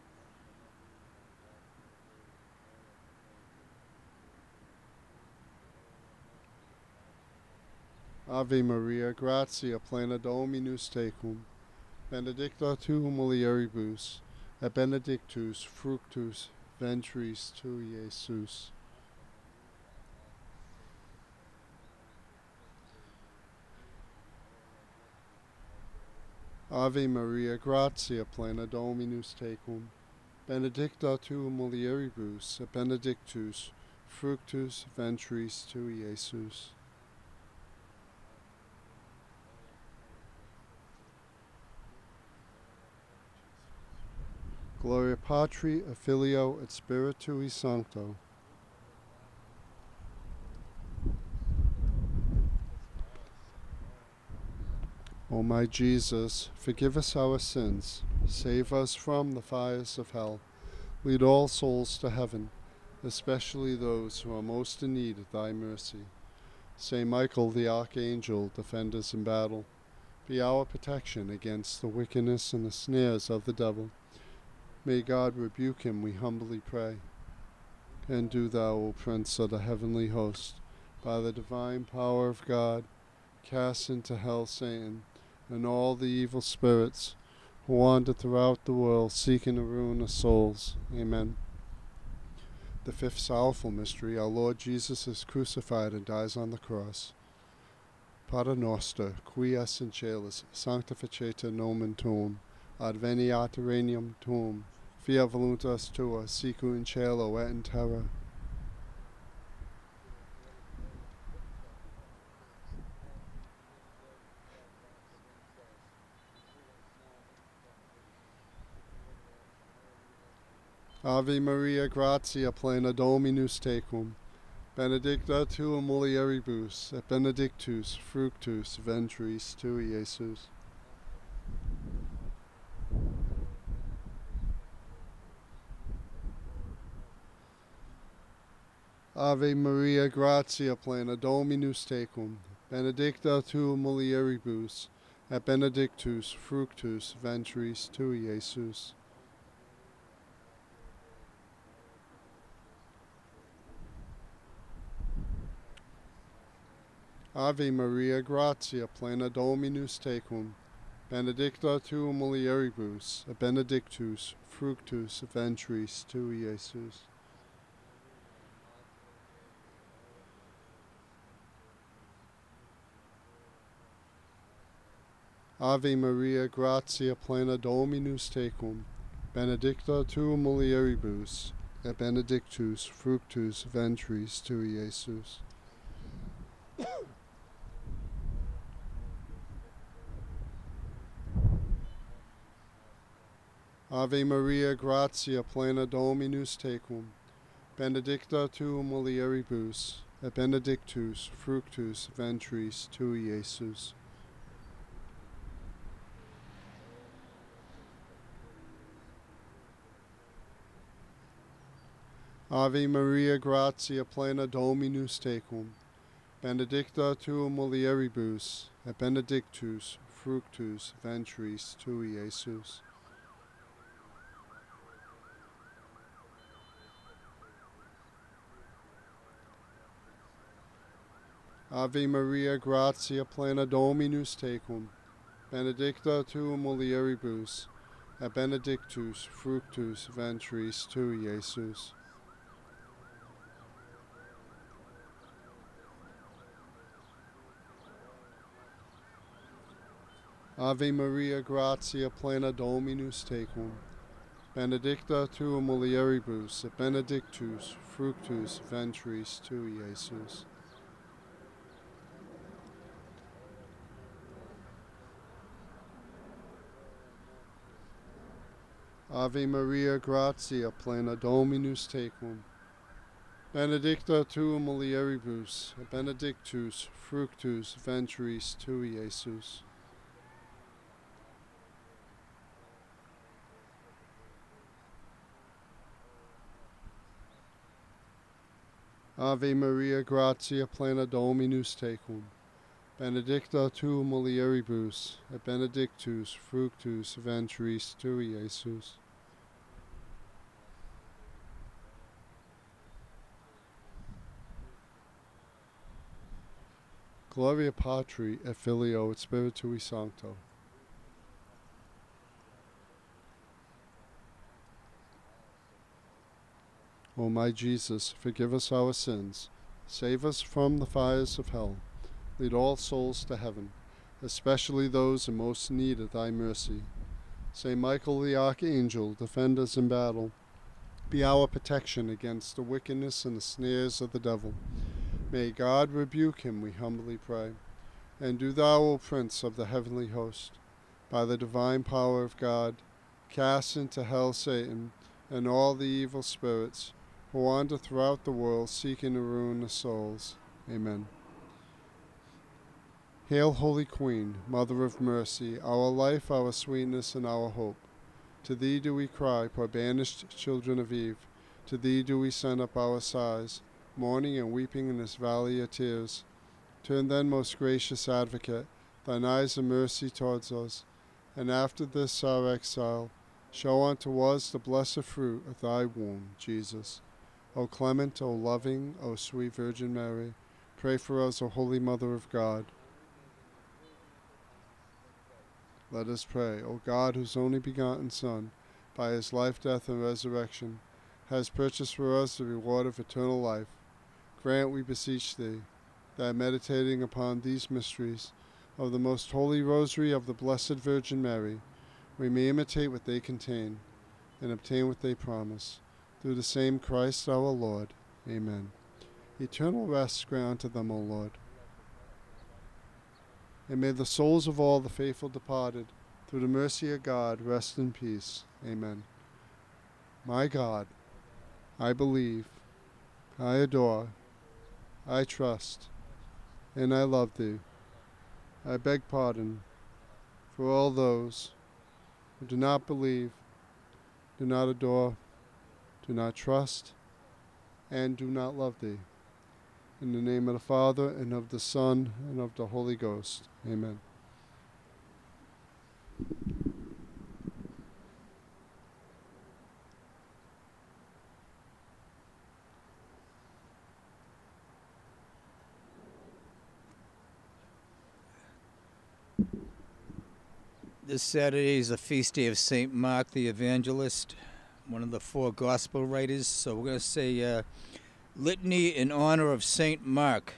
Ave Maria, gratia plena Dominus tecum, benedicta tu in mulieribus, et benedictus fructus ventris tui, Iesus. Ave Maria, gratia plena Dominus tecum, benedicta tu in mulieribus, et benedictus fructus ventris tui, Iesus. Gloria Patri, et Filio, et Spiritui Sancto. O my Jesus, forgive us our sins, save us from the fires of hell, lead all souls to heaven, especially those who are most in need of thy mercy. Saint Michael the Archangel, defend us in battle. Be our protection against the wickedness and the snares of the devil. May God rebuke him, we humbly pray. And do thou, O Prince of the heavenly host, by the divine power of God, cast into hell Satan and all the evil spirits who wander throughout the world seeking the ruin of souls. Amen. The fifth sorrowful mystery, our Lord Jesus is crucified and dies on the cross. Pater noster, qui es in caelis, sanctificeta nomen tuum, adveniat regnum tuum, fiat voluntas tua, sicut in cielo et in terra. Ave Maria, gratia plena Dominus tecum, benedicta tu in mulieribus, et benedictus fructus ventris tui, Iesus. Ave Maria, gratia plena Dominus tecum, benedicta tu in mulieribus, et benedictus fructus ventris tui, Jesus. Ave Maria, gratia plena Dominus tecum, benedicta tu mulieribus, et benedictus fructus ventris tui, Jesus. Ave Maria, gratia plena Dominus tecum, benedicta tu mulieribus, et benedictus fructus ventris tui, Jesus. Ave Maria, gratia plena Dominus tecum, benedicta tu mulieribus, et benedictus fructus ventris tui, Jesus. Ave Maria, gratia plena Dominus tecum, benedicta tu mulieribus, et benedictus fructus ventris tui, Jesus. Ave Maria, gratia plena Dominus tecum, benedicta tu mulieribus, et benedictus fructus ventris tui, Jesus. Ave Maria, gratia plena Dominus tecum, benedicta tu mulieribus, et benedictus fructus ventris tui, Jesus. Ave Maria, gratia plena Dominus tecum, benedicta tu mulieribus, et benedictus fructus ventris tui, Jesus. Ave Maria, gratia plena Dominus tecum, benedicta tu mulieribus, et benedictus fructus ventris tui, Jesus. Gloria Patri et Filio et Spiritui Sancto. O my Jesus, forgive us our sins, save us from the fires of hell, lead all souls to heaven, especially those in most need of thy mercy. Saint Michael the Archangel, defend us in battle. Be our protection against the wickedness and the snares of the devil. May God rebuke him, we humbly pray. And do thou, O Prince of the heavenly host, by the divine power of God, cast into hell Satan and all the evil spirits who wander throughout the world seeking to ruin the souls. Amen. Hail, Holy Queen, Mother of Mercy, our life, our sweetness, and our hope. To thee do we cry, poor banished children of Eve. To thee do we send up our sighs, mourning and weeping in this valley of tears. Turn then, most gracious Advocate, thine eyes of mercy towards us, and after this our exile, show unto us the blessed fruit of thy womb, Jesus. O clement, O loving, O sweet Virgin Mary, pray for us, O Holy Mother of God. Let us pray. O God, whose only begotten Son, by his life, death, and resurrection, has purchased for us the reward of eternal life, grant, we beseech thee, that meditating upon these mysteries of the most holy rosary of the Blessed Virgin Mary, we may imitate what they contain and obtain what they promise. Through the same Christ our Lord. Amen. Eternal rest grant unto them, O Lord. And may the souls of all the faithful departed, through the mercy of God, rest in peace. Amen. My God, I believe, I adore, I trust, and I love thee. I beg pardon for all those who do not believe, do not adore, do not trust, and do not love thee. In the name of the Father, and of the Son, and of the Holy Ghost. Amen. This Saturday is a feast day of Saint Mark the Evangelist, one of the four gospel writers. So we're going to say uh, litany in honor of Saint Mark.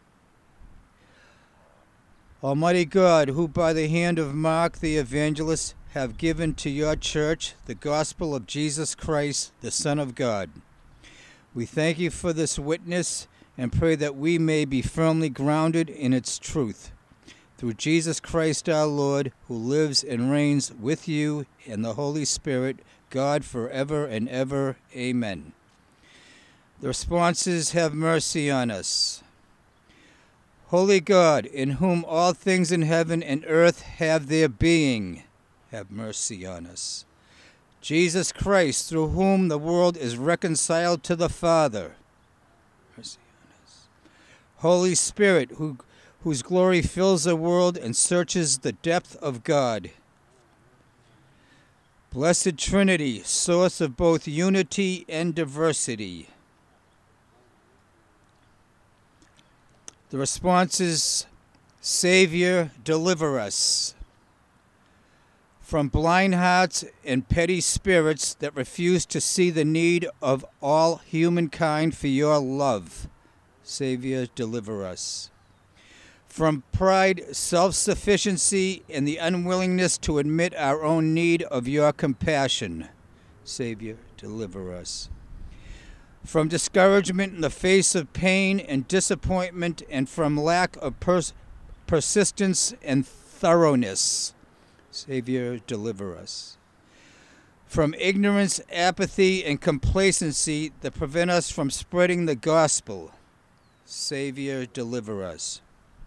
Almighty God, who by the hand of Mark the Evangelist have given to your church the gospel of Jesus Christ, the Son of God, we thank you for this witness and pray that we may be firmly grounded in its truth. Through Jesus Christ our Lord, who lives and reigns with you and the Holy Spirit, God forever and ever. Amen. The response is, have mercy on us. Holy God, in whom all things in heaven and earth have their being, have mercy on us. Jesus Christ, through whom the world is reconciled to the Father, mercy on us. Holy Spirit, who whose glory fills the world and searches the depth of God. Blessed Trinity, source of both unity and diversity. The response is, Savior, deliver us from blind hearts and petty spirits that refuse to see the need of all humankind for your love. Savior, deliver us from pride, self-sufficiency, and the unwillingness to admit our own need of your compassion. Savior, deliver us from discouragement in the face of pain and disappointment, and from lack of pers- persistence and thoroughness. Savior, deliver us from ignorance, apathy, and complacency that prevent us from spreading the gospel. Savior, deliver us.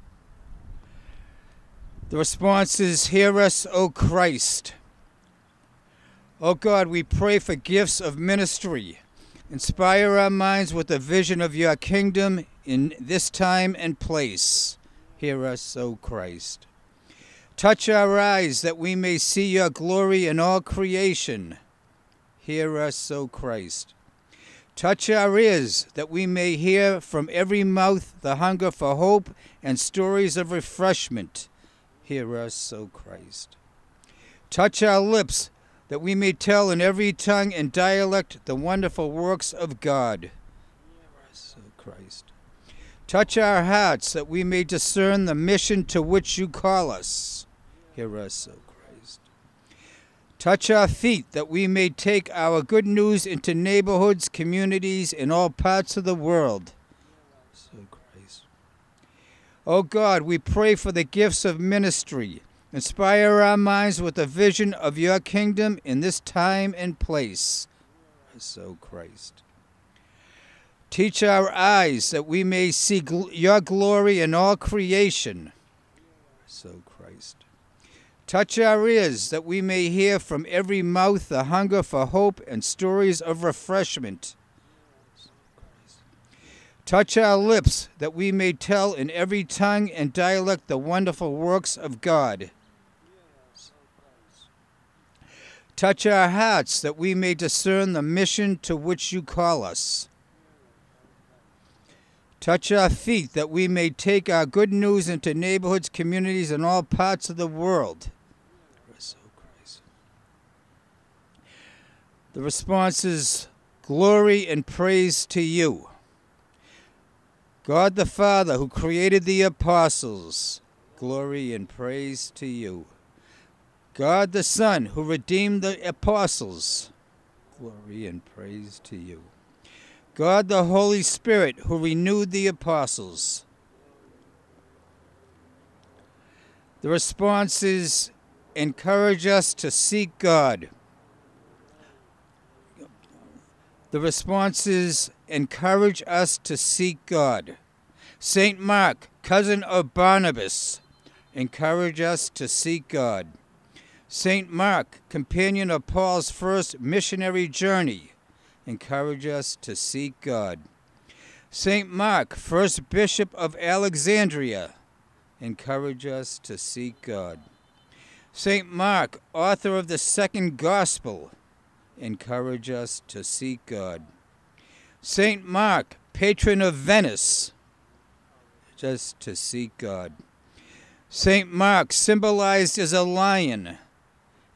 The response is, hear us, O Christ. O God, we pray for gifts of ministry. Inspire our minds with the vision of your kingdom in this time and place. Hear us, O Christ. Touch our eyes that we may see your glory in all creation. Hear us, O Christ. Touch our ears that we may hear from every mouth the hunger for hope and stories of refreshment. Hear us, O Christ. Touch our lips, that we may tell in every tongue and dialect the wonderful works of God. Hear us, O Christ. Touch our hearts, that we may discern the mission to which you call us. Hear us, O Christ. Touch our feet, that we may take our good news into neighborhoods, communities, and all parts of the world. O God, we pray for the gifts of ministry. Inspire our minds with the vision of your kingdom in this time and place. O Christ. Teach our eyes that we may see gl- your glory in all creation. O Christ. Touch our ears that we may hear from every mouth the hunger for hope and stories of refreshment. Touch our lips, that we may tell in every tongue and dialect the wonderful works of God. Touch our hearts, that we may discern the mission to which you call us. Touch our feet, that we may take our good news into neighborhoods, communities, and all parts of the world. The response is, glory and praise to you. God the Father, who created the apostles, glory and praise to you. God the Son, who redeemed the apostles, glory and praise to you. God the Holy Spirit, who renewed the apostles. The response is, encourage us to seek God. The response is, encourage us to seek God. Saint Mark, cousin of Barnabas, encourage us to seek God. Saint Mark, companion of Paul's first missionary journey, encourage us to seek God. Saint Mark, first bishop of Alexandria, encourage us to seek God. Saint Mark, author of the second gospel, encourage us to seek God. Saint Mark, patron of Venice, just to seek God. Saint Mark, symbolized as a lion,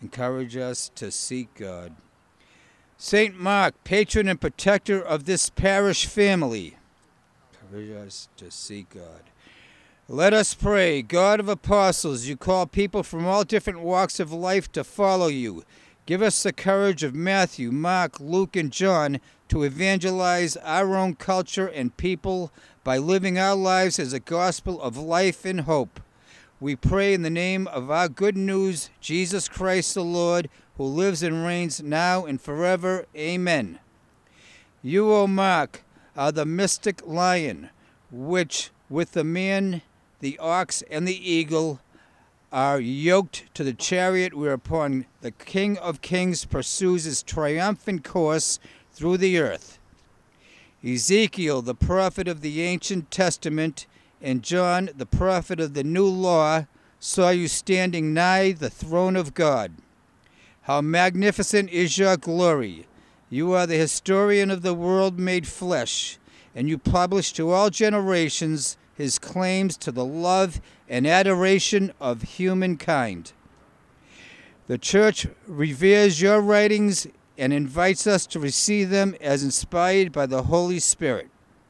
Encourage us to seek God. Saint Mark, patron and protector of this parish family, encourage us to seek God. Let us pray. God of apostles, you call people from all different walks of life to follow you. Give us the courage of Matthew, Mark, Luke, and John to evangelize our own culture and people by living our lives as a gospel of life and hope. We pray in the name of our good news, Jesus Christ the Lord, who lives and reigns now and forever. Amen. You, O Mark, are the mystic lion, which with the man, the ox, and the eagle are yoked to the chariot whereupon the King of Kings pursues his triumphant course through the earth. Ezekiel, the prophet of the Ancient Testament, and John, the prophet of the New Law, saw you standing nigh the throne of God. How magnificent is your glory! You are the historian of the world made flesh, and you publish to all generations his claims to the love and adoration of humankind. The Church reveres your writings and invites us to receive them as inspired by the Holy Spirit.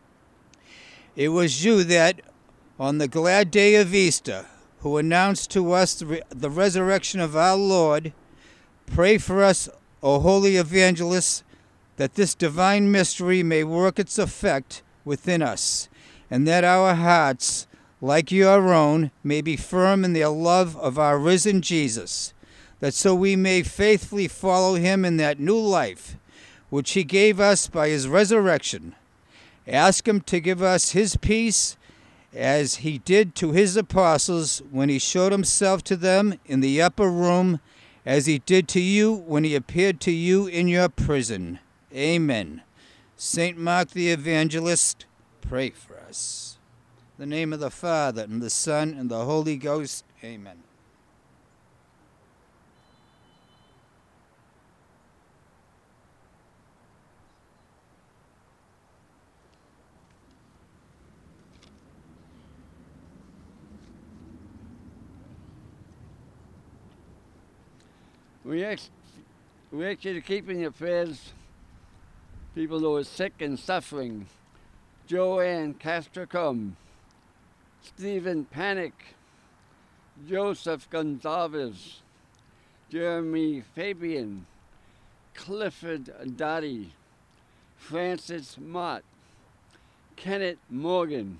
It was you that, on the glad day of Easter, who announced to us the, re- the resurrection of our Lord. Pray for us, O holy evangelists, that this divine mystery may work its effect within us, and that our hearts, like your own, may be firm in the love of our risen Jesus, that so we may faithfully follow him in that new life which he gave us by his resurrection. Ask him to give us his peace, as he did to his apostles when he showed himself to them in the upper room, as he did to you when he appeared to you in your prison. Amen. Saint Mark the Evangelist, pray for us. In the name of the Father, and the Son, and the Holy Ghost. Amen. We ask, we ask you to keep in your prayers people who are sick and suffering. Joanne Castricum, Stephen Panic, Joseph Gonzalez, Jeremy Fabian, Clifford Dottie, Francis Mott, Kenneth Morgan,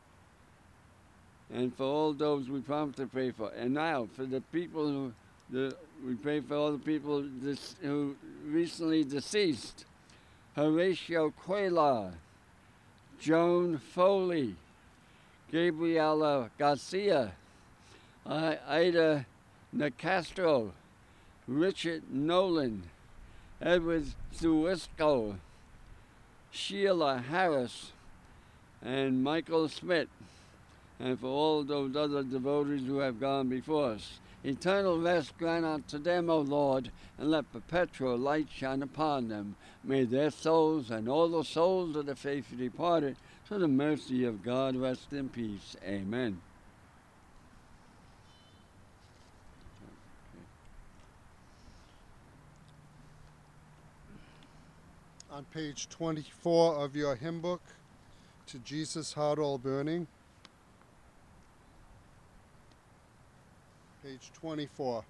and for all those we promised to pray for. And now for the people who the, we pray for all the people this, who recently deceased. Horatio Cuellar, Joan Foley, Gabriela Garcia, I- Ida Nicastro, Richard Nolan, Edward Zuwisco, Sheila Harris, and Michael Smith, and for all those other devotees who have gone before us. Eternal rest grant unto them, O Lord, and let perpetual light shine upon them. May their souls and all the souls of the faithful departed, through the mercy of God, rest in peace. Amen. On page twenty-four of your hymn book, To Jesus Heart All Burning. Page twenty-four.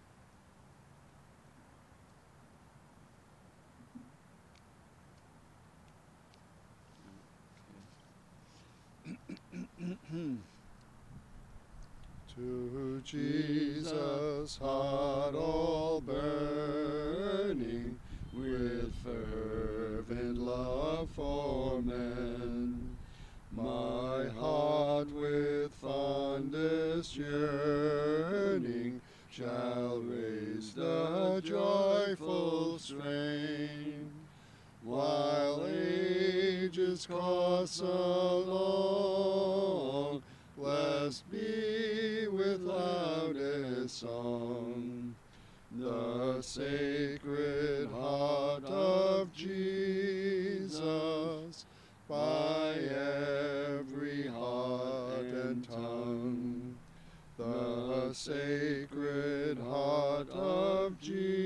To Jesus, heart all burning, with fervent love for men, my heart with fondest yearning shall raise the joyful strain, while ages course along, blessed be with loudest song the sacred heart of Jesus, by every heart and tongue. The sacred heart of Jesus,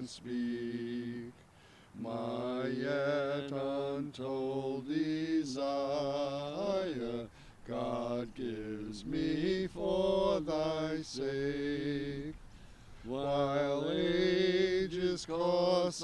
speak. My yet untold desire God gives me for thy sake. While ages course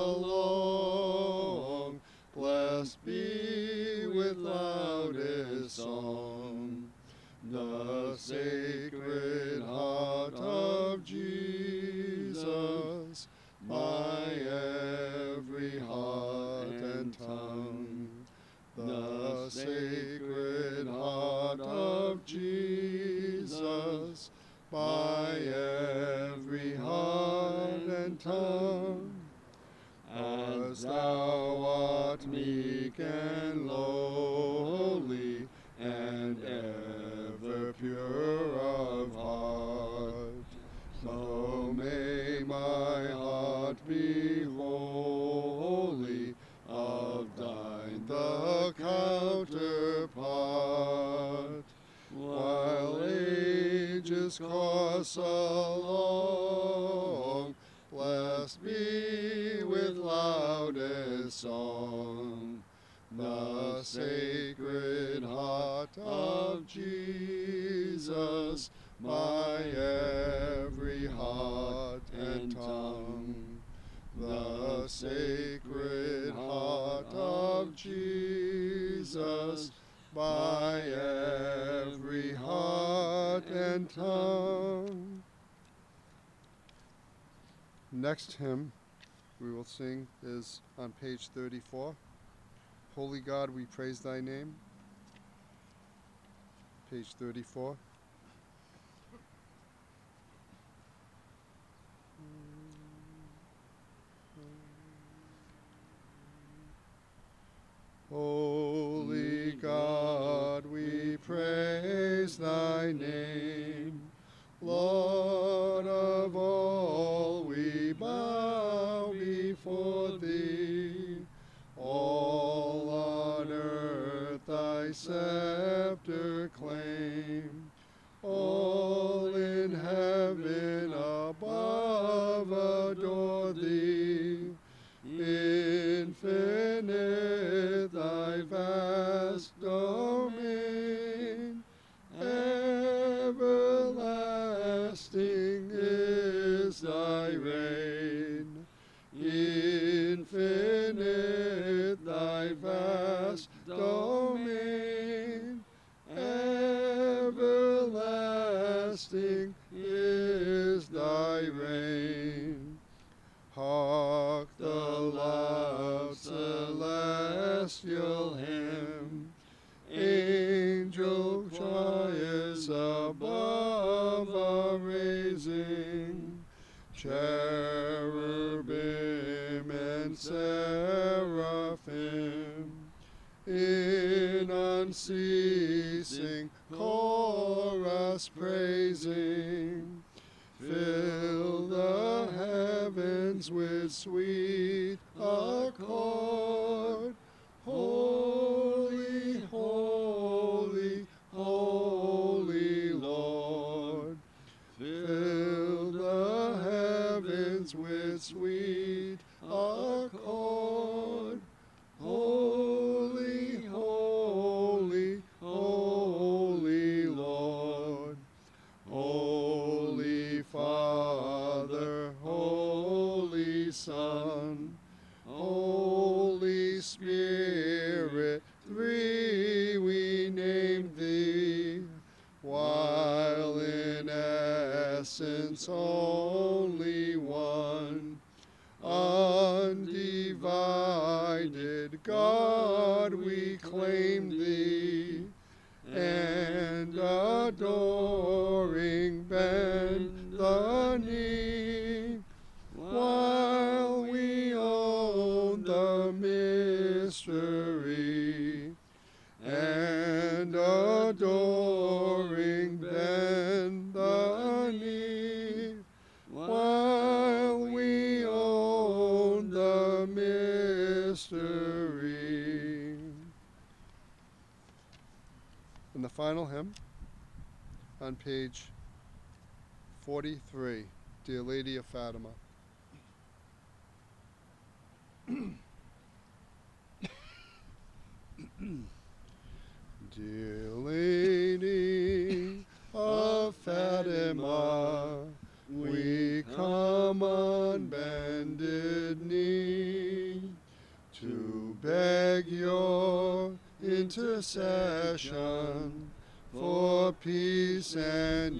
along, blessed be with loudest song the sacred heart of Jesus, my every heart and tongue. The sacred heart of Jesus, my every heart and tongue. As thou art meek and lowly, and ever pure of heart, so may my heart be wholly of thine the counterpart. While ages course along, blessed be with loudest song the sacred heart of Jesus, my every heart and tongue. The sacred heart of Jesus, my every heart and tongue. Next hymn we will sing is on page thirty-four. Holy God, we praise thy name. Page thirty-four. Holy God, we praise thy name. Lord of all, we bow before thee. All on earth thy scepter claim. All in heaven above adore thee. Infinite thy vast domain, everlasting is thy reign. Infinite thy vast domain, everlasting is thy reign. Hark the loud celestial hymn, angel choirs above are raising, cherubim and seraphim in unceasing chorus praising. Fill the heavens with sweet accord. Holy, holy, holy Lord. Fill the heavens with sweet accord. Holy, holy, holy Lord. Holy Father, Holy Son, Holy Spirit, three we name thee, while in essence only one, undivided God we claim thee, and adoring bend the knee, while we own the mystery, and adoring bend the knee, while we own the mystery. And the final hymn on page forty-three, Dear Lady of Fatima. Dear Lady of Fatima, we come on bended knee to beg your intercession for peace and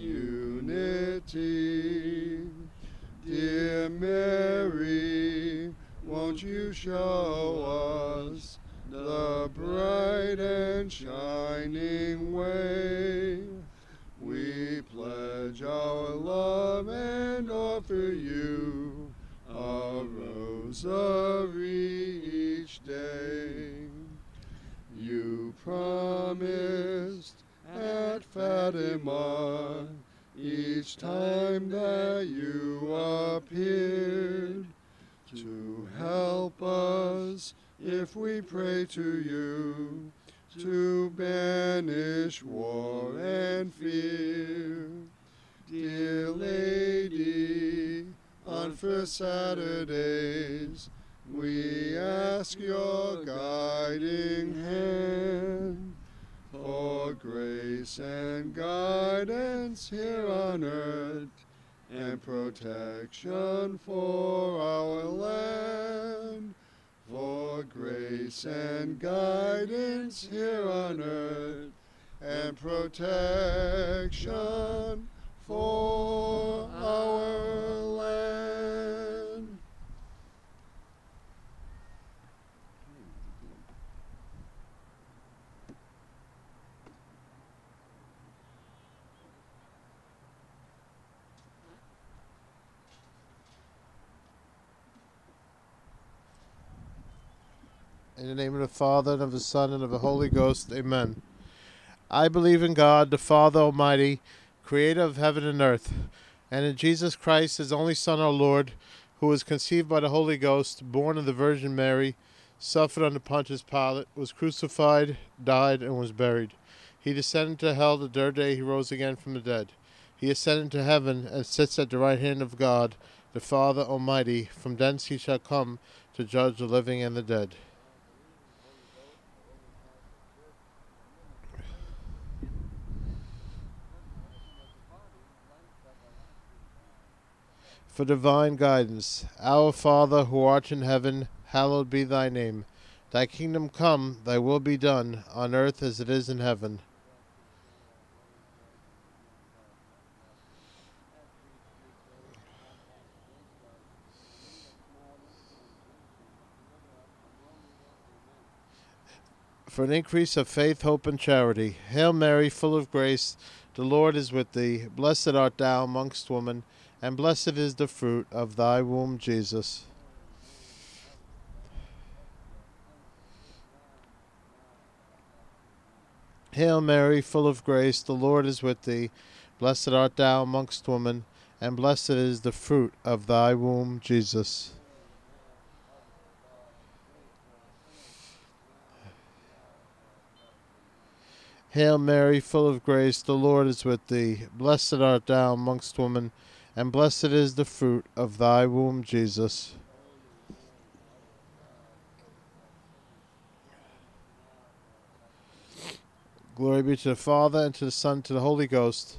unity. Dear Mary, won't you show us the bright and shining way? We pledge our love and offer you a rosary each day. You promised at Fatima each time that you appeared to help us if we pray to you, to banish war and fear. Dear Lady, on first Saturdays, we ask your guiding hand for grace and guidance here on earth, and protection for our land. For grace and guidance here on earth, and protection for our land. In the name of the Father, and of the Son, and of the Holy Ghost, amen. I believe in God, the Father Almighty, creator of heaven and earth, and in Jesus Christ, his only Son, our Lord, who was conceived by the Holy Ghost, born of the Virgin Mary, suffered under Pontius Pilate, was crucified, died, and was buried. He descended to hell. The third day he rose again from the dead. He ascended to heaven, and sits at the right hand of God, the Father Almighty. From thence he shall come to judge the living and the dead. For divine guidance. Our Father, who art in heaven, hallowed be thy name. Thy kingdom come, thy will be done, on earth as it is in heaven. For an increase of faith, hope, and charity. Hail Mary, full of grace, the Lord is with thee. Blessed art thou amongst women, and blessed is the fruit of thy womb, Jesus. Hail Mary, full of grace, the Lord is with thee. Blessed art thou amongst women, and blessed is the fruit of thy womb, Jesus. Hail Mary, full of grace, the Lord is with thee. Blessed art thou amongst women, and blessed is the fruit of thy womb, Jesus. Glory be to the Father, and to the Son, and to the Holy Ghost.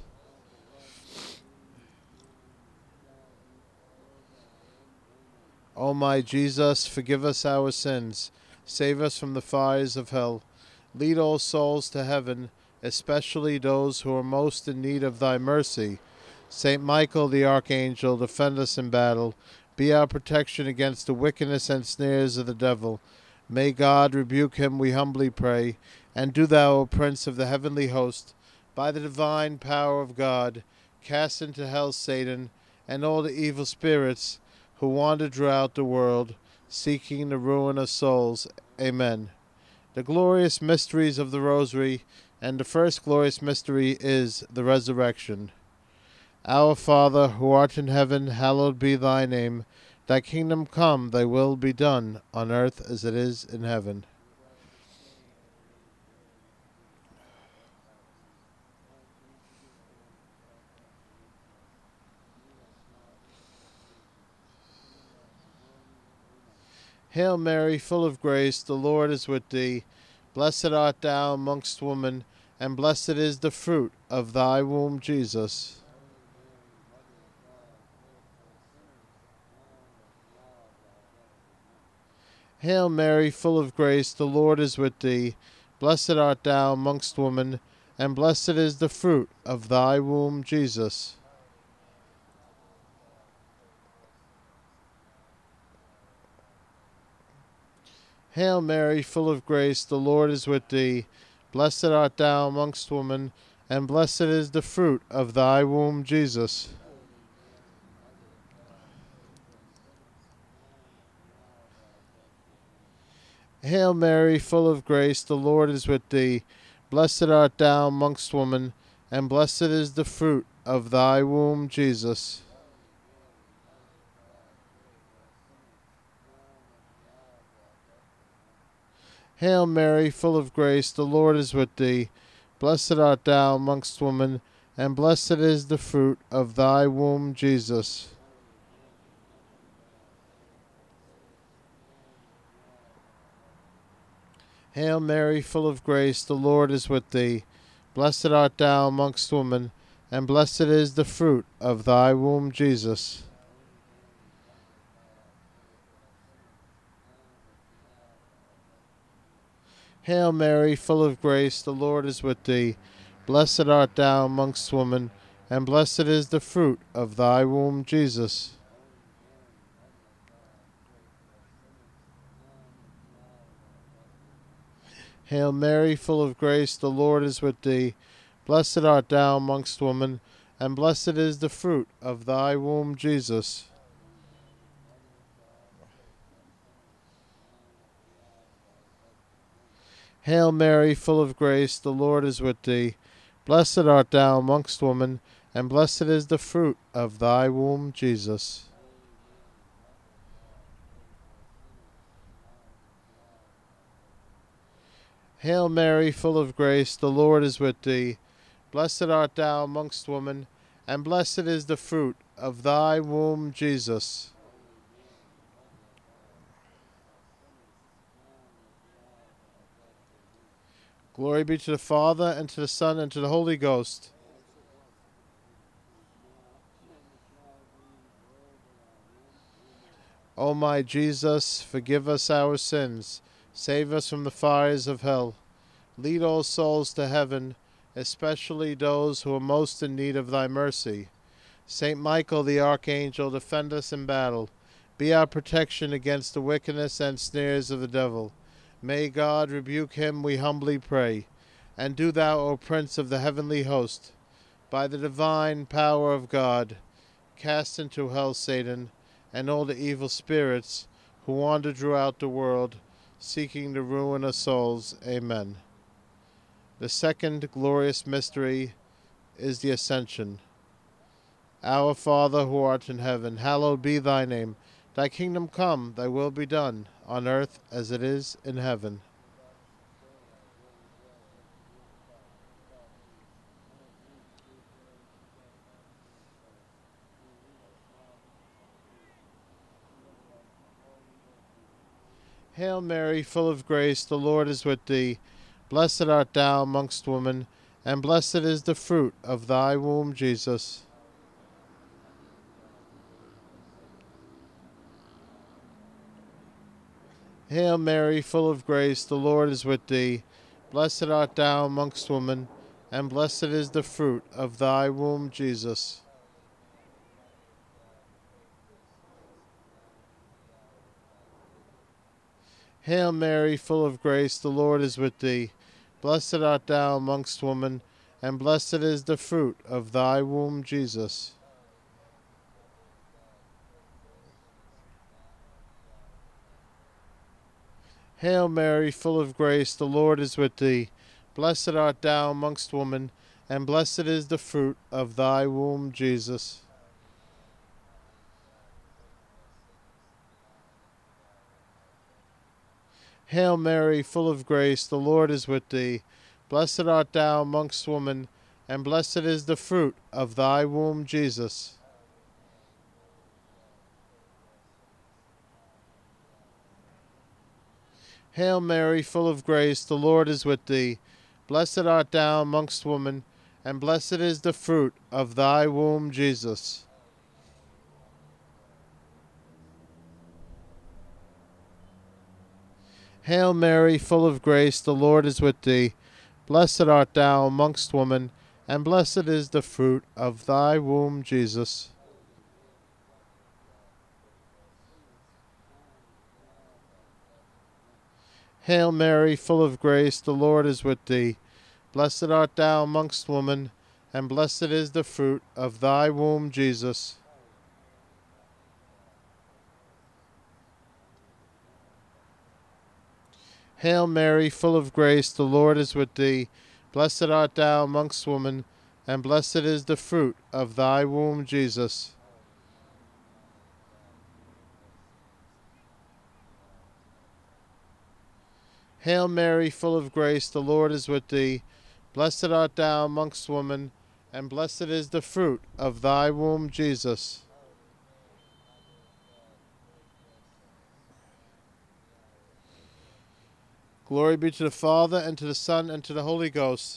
O my Jesus, forgive us our sins, save us from the fires of hell. Lead all souls to heaven, especially those who are most in need of thy mercy. Saint Michael the Archangel, defend us in battle. Be our protection against the wickedness and snares of the devil. May God rebuke him, we humbly pray. And do thou, O Prince of the heavenly host, by the divine power of God, cast into hell Satan and all the evil spirits who wander throughout the world, seeking the ruin of souls. Amen. The glorious mysteries of the Rosary, and the first glorious mystery is the Resurrection. Our Father, who art in heaven, hallowed be thy name. Thy kingdom come, thy will be done, on earth as it is in heaven. Hail Mary, full of grace, the Lord is with thee. Blessed art thou amongst women, and blessed is the fruit of thy womb, Jesus. Hail Mary, full of grace, the Lord is with thee. Blessed art thou amongst women, and blessed is the fruit of thy womb, Jesus. Hail Mary, full of grace, the Lord is with thee. Blessed art thou amongst women, and blessed is the fruit of thy womb, Jesus. Hail Mary, full of grace, the Lord is with thee. Blessed art thou amongst women, and blessed is the fruit of thy womb, Jesus. Hail Mary, full of grace, the Lord is with thee. Blessed art thou amongst women, and blessed is the fruit of thy womb, Jesus. Hail Mary, full of grace, the Lord is with thee. Blessed art thou amongst women, and blessed is the fruit of thy womb, Jesus. Hail Mary, full of grace, the Lord is with thee. Blessed art thou amongst women, and blessed is the fruit of thy womb, Jesus. Hail Mary, full of grace, the Lord is with thee. Blessed art thou amongst women, and blessed is the fruit of thy womb, Jesus. Hail Mary, full of grace, the Lord is with thee. Blessed art thou amongst women, and blessed is the fruit of thy womb, Jesus. Hail Mary, full of grace, the Lord is with thee. Blessed art thou amongst women, and blessed is the fruit of thy womb, Jesus. Glory be to the Father, and to the Son, and to the Holy Ghost. O my Jesus, forgive us our sins, save us from the fires of hell. Lead all souls to heaven, especially those who are most in need of thy mercy. Saint Michael the Archangel, defend us in battle. Be our protection against the wickedness and snares of the devil. May God rebuke him, we humbly pray. And do thou, O Prince of the heavenly host, by the divine power of God, cast into hell Satan and all the evil spirits who wander throughout the world, seeking the ruin of souls. Amen. The second glorious mystery is the Ascension. Our Father, who art in heaven, hallowed be thy name. Thy kingdom come, thy will be done, on earth as it is in heaven. Hail Mary, full of grace, the Lord is with thee. Blessed art thou amongst women, and blessed is the fruit of thy womb, Jesus. Hail Mary, full of grace, the Lord is with thee. Blessed art thou amongst women, and blessed is the fruit of thy womb, Jesus. Hail Mary, full of grace, the Lord is with thee. Blessed art thou amongst women, and blessed is the fruit of thy womb, Jesus. Hail Mary, full of grace, the Lord is with thee. Blessed art thou amongst women, and blessed is the fruit of thy womb, Jesus. Hail Mary, full of grace, the Lord is with thee. Blessed art thou amongst women, and blessed is the fruit of thy womb, Jesus. Hail Mary, full of grace, the Lord is with thee. Blessed art thou amongst women, and blessed is the fruit of thy womb, Jesus. Hail Mary, full of grace, the Lord is with thee. Blessed art thou amongst women, and blessed is the fruit of thy womb, Jesus. Hail Mary, full of grace, the Lord is with thee. Blessed art thou amongst women, and blessed is the fruit of thy womb, Jesus. Hail Mary, full of grace, the Lord is with thee. Blessed art thou amongst women, and blessed is the fruit of thy womb, Jesus. Hail Mary, full of grace, the Lord is with thee. Blessed art thou amongst women, and blessed is the fruit of thy womb, Jesus. Glory be to the Father, and to the Son, and to the Holy Ghost.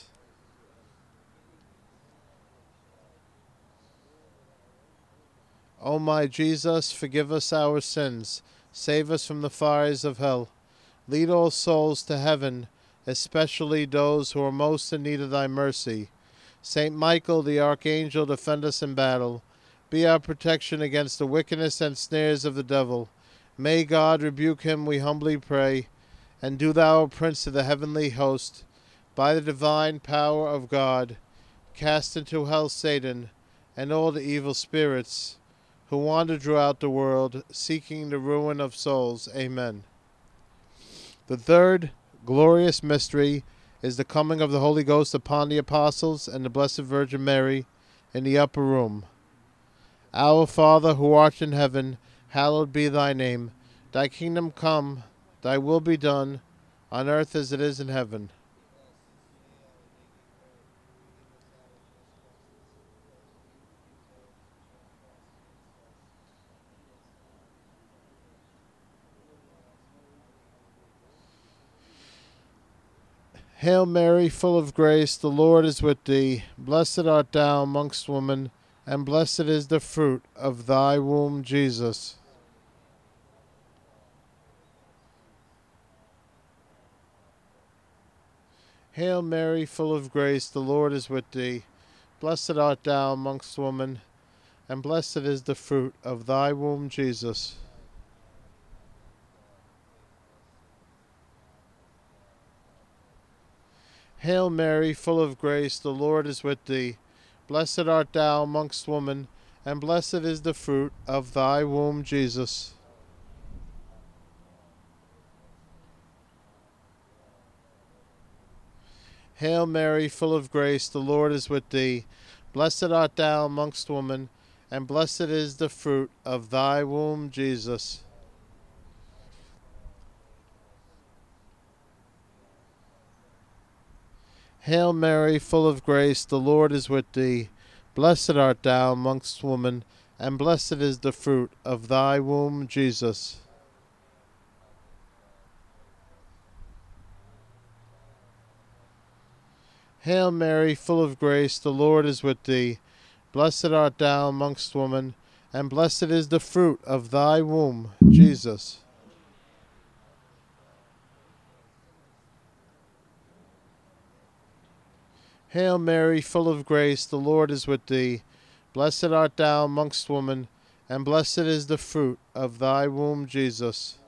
O my Jesus, forgive us our sins. Save us from the fires of hell. Lead all souls to heaven, especially those who are most in need of thy mercy. Saint Michael, the archangel, defend us in battle. Be our protection against the wickedness and snares of the devil. May God rebuke him, we humbly pray. And do thou, O Prince of the heavenly host, by the divine power of God, cast into hell Satan and all the evil spirits who wander throughout the world, seeking the ruin of souls. Amen. The third glorious mystery is the coming of the Holy Ghost upon the apostles and the Blessed Virgin Mary in the upper room. Our Father, who art in heaven, hallowed be thy name. Thy kingdom come, thy will be done, on earth as it is in heaven. Hail Mary, full of grace, the Lord is with thee. Blessed art thou amongst women, and blessed is the fruit of thy womb, Jesus. Hail Mary, full of grace, the Lord is with thee. Blessed art thou amongst women, and blessed is the fruit of thy womb, Jesus. Hail Mary, full of grace, the Lord is with thee. Blessed art thou amongst women, and blessed is the fruit of thy womb, Jesus. Hail Mary, full of grace, the Lord is with thee. Blessed art thou amongst women, and blessed is the fruit of thy womb, Jesus. Hail Mary, full of grace, the Lord is with thee. Blessed art thou amongst women, and blessed is the fruit of thy womb, Jesus. Hail Mary, full of grace, the Lord is with thee. Blessed art thou amongst women, and blessed is the fruit of thy womb, Jesus. Hail Mary, full of grace, the Lord is with thee. Blessed art thou amongst women, and blessed is the fruit of thy womb, Jesus.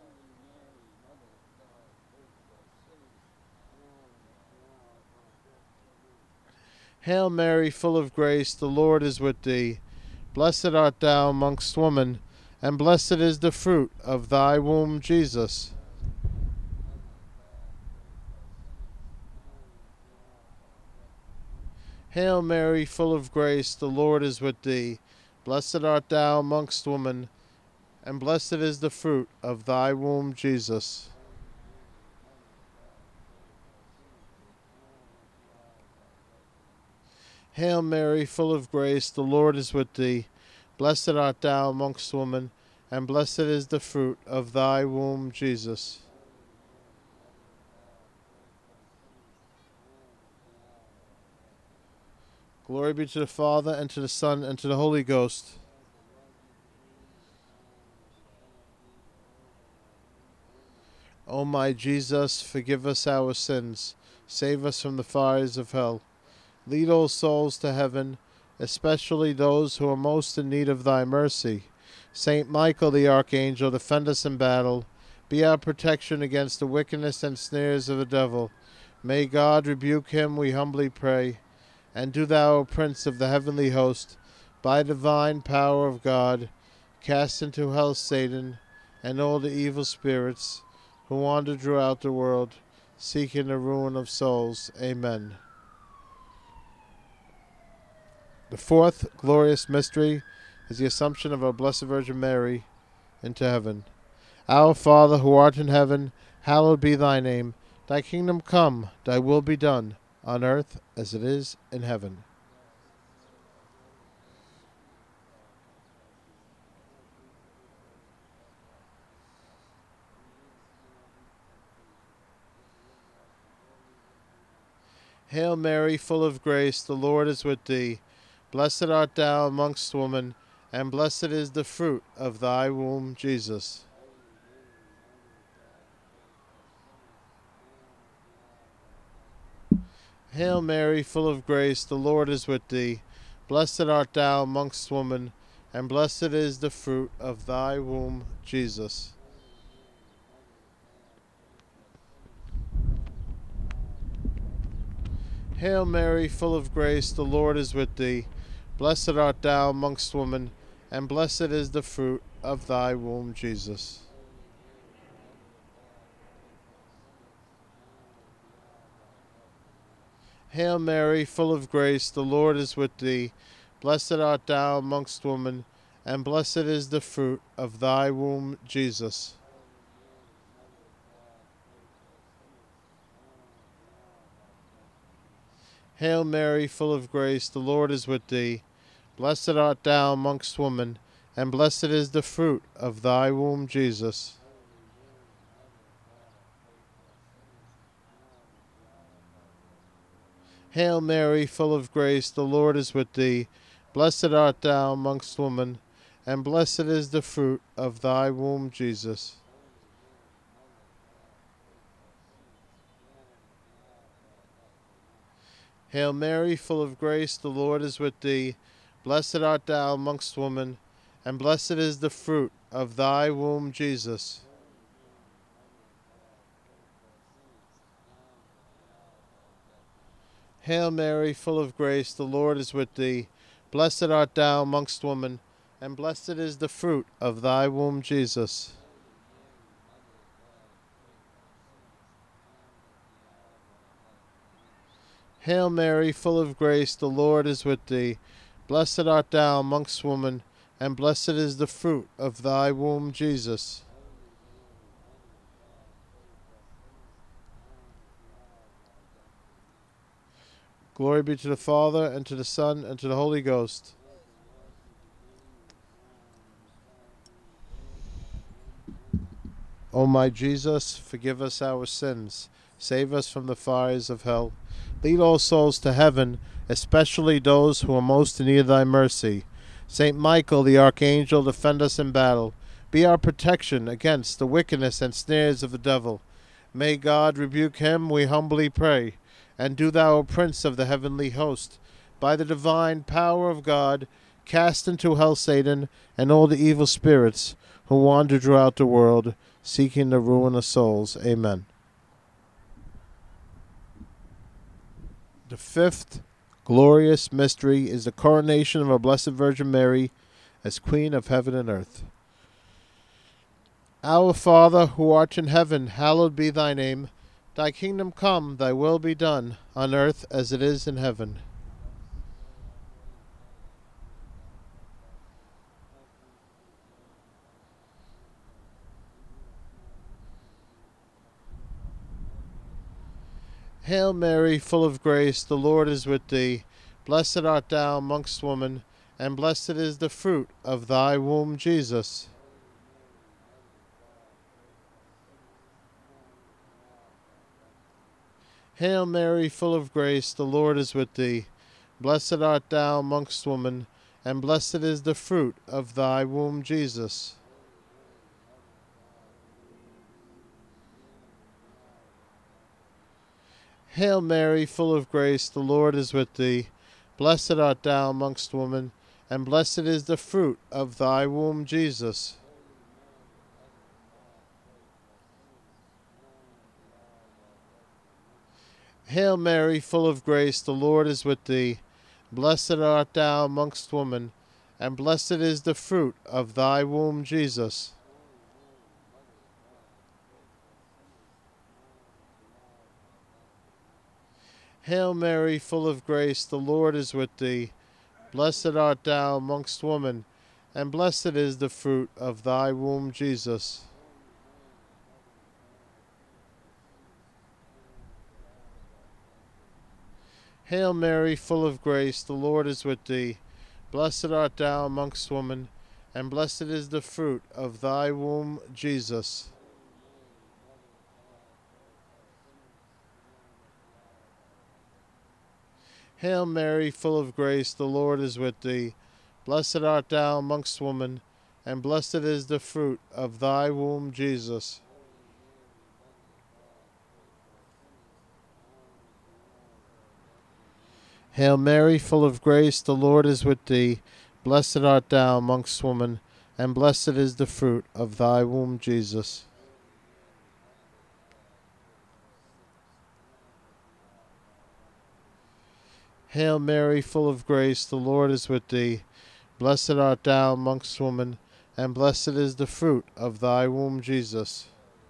Hail Mary, full of grace, the Lord is with thee. Blessed art thou amongst women, and blessed is the fruit of thy womb, Jesus. Hail Mary, full of grace, the Lord is with thee. Blessed art thou amongst women, and blessed is the fruit of thy womb, Jesus. Hail Mary, full of grace, the Lord is with thee. Blessed art thou amongst women, and blessed is the fruit of thy womb, Jesus. Glory be to the Father, and to the Son, and to the Holy Ghost. O my Jesus, forgive us our sins. Save us from the fires of hell. Lead all souls to heaven, especially those who are most in need of thy mercy. Saint Michael the Archangel, defend us in battle. Be our protection against the wickedness and snares of the devil. May God rebuke him, we humbly pray. And do thou, O Prince of the heavenly host, by divine power of God, cast into hell Satan and all the evil spirits who wander throughout the world, seeking the ruin of souls. Amen. The fourth glorious mystery is the Assumption of our Blessed Virgin Mary into heaven. Our Father, who art in heaven, hallowed be thy name. Thy kingdom come, thy will be done, on earth as it is in heaven. Hail Mary, full of grace, the Lord is with thee. Blessed art thou amongst women, and blessed is the fruit of thy womb, Jesus. Hail Mary, full of grace, the Lord is with thee. Blessed art thou amongst women, and blessed is the fruit of thy womb, Jesus. Hail Mary, full of grace, the Lord is with thee. Blessed art thou amongst women, and blessed is the fruit of thy womb, Jesus. Hail Mary, full of grace, the Lord is with thee. Blessed art thou amongst women, and blessed is the fruit of thy womb, Jesus. Hail Mary, full of grace, the Lord is with thee. Blessed art thou amongst women, and blessed is the fruit of thy womb, Jesus. Hail Mary, full of grace, the Lord is with thee. Blessed art thou amongst women, and blessed is the fruit of thy womb, Jesus. Hail Mary, full of grace, the Lord is with thee. Blessed art thou amongst women, and blessed is the fruit of thy womb, Jesus. Hail Mary, full of grace, the Lord is with thee. Blessed art thou amongst women, and blessed is the fruit of thy womb, Jesus. Hail Mary, full of grace, the Lord is with thee. Blessed art thou amongst women, and blessed is the fruit of thy womb, Jesus. Glory be to the Father, and to the Son, and to the Holy Ghost. O my Jesus, forgive us our sins. Save us from the fires of hell. Lead all souls to heaven, especially those who are most in need of thy mercy. Saint Michael the Archangel, defend us in battle. Be our protection against the wickedness and snares of the devil. May God rebuke him, we humbly pray. And do thou, O Prince of the heavenly host, by the divine power of God, cast into hell Satan and all the evil spirits who wander throughout the world, seeking the ruin of souls. Amen. The fifth glorious mystery is the coronation of our Blessed Virgin Mary as Queen of heaven and earth. Our Father, who art in heaven, hallowed be thy name. Thy kingdom come, thy will be done, on earth as it is in heaven. Hail Mary, full of grace, the Lord is with thee. Blessed art thou amongst women, and blessed is the fruit of thy womb, Jesus. Hail Mary, full of grace, the Lord is with thee. Blessed art thou amongst women, and blessed is the fruit of thy womb, Jesus. Hail Mary, full of grace, the Lord is with thee. Blessed art thou amongst women, and blessed is the fruit of thy womb, Jesus. Hail Mary, full of grace, the Lord is with thee. Blessed art thou amongst women, and blessed is the fruit of thy womb, Jesus. Hail Mary, full of grace, the Lord is with thee. Blessed art thou amongst women, and blessed is the fruit of thy womb, Jesus. Hail Mary, full of grace, the Lord is with thee. Blessed art thou amongst women, and blessed is the fruit of thy womb, Jesus. Hail Mary, full of grace, the Lord is with thee. Blessed art thou amongst women, and blessed is the fruit of thy womb, Jesus. Hail Mary, full of grace, the Lord is with thee. Blessed art thou amongst women, and blessed is the fruit of thy womb, Jesus. Hail Mary, full of grace, the Lord is with thee. Blessed art thou amongst women, and blessed is the fruit of thy womb, Jesus.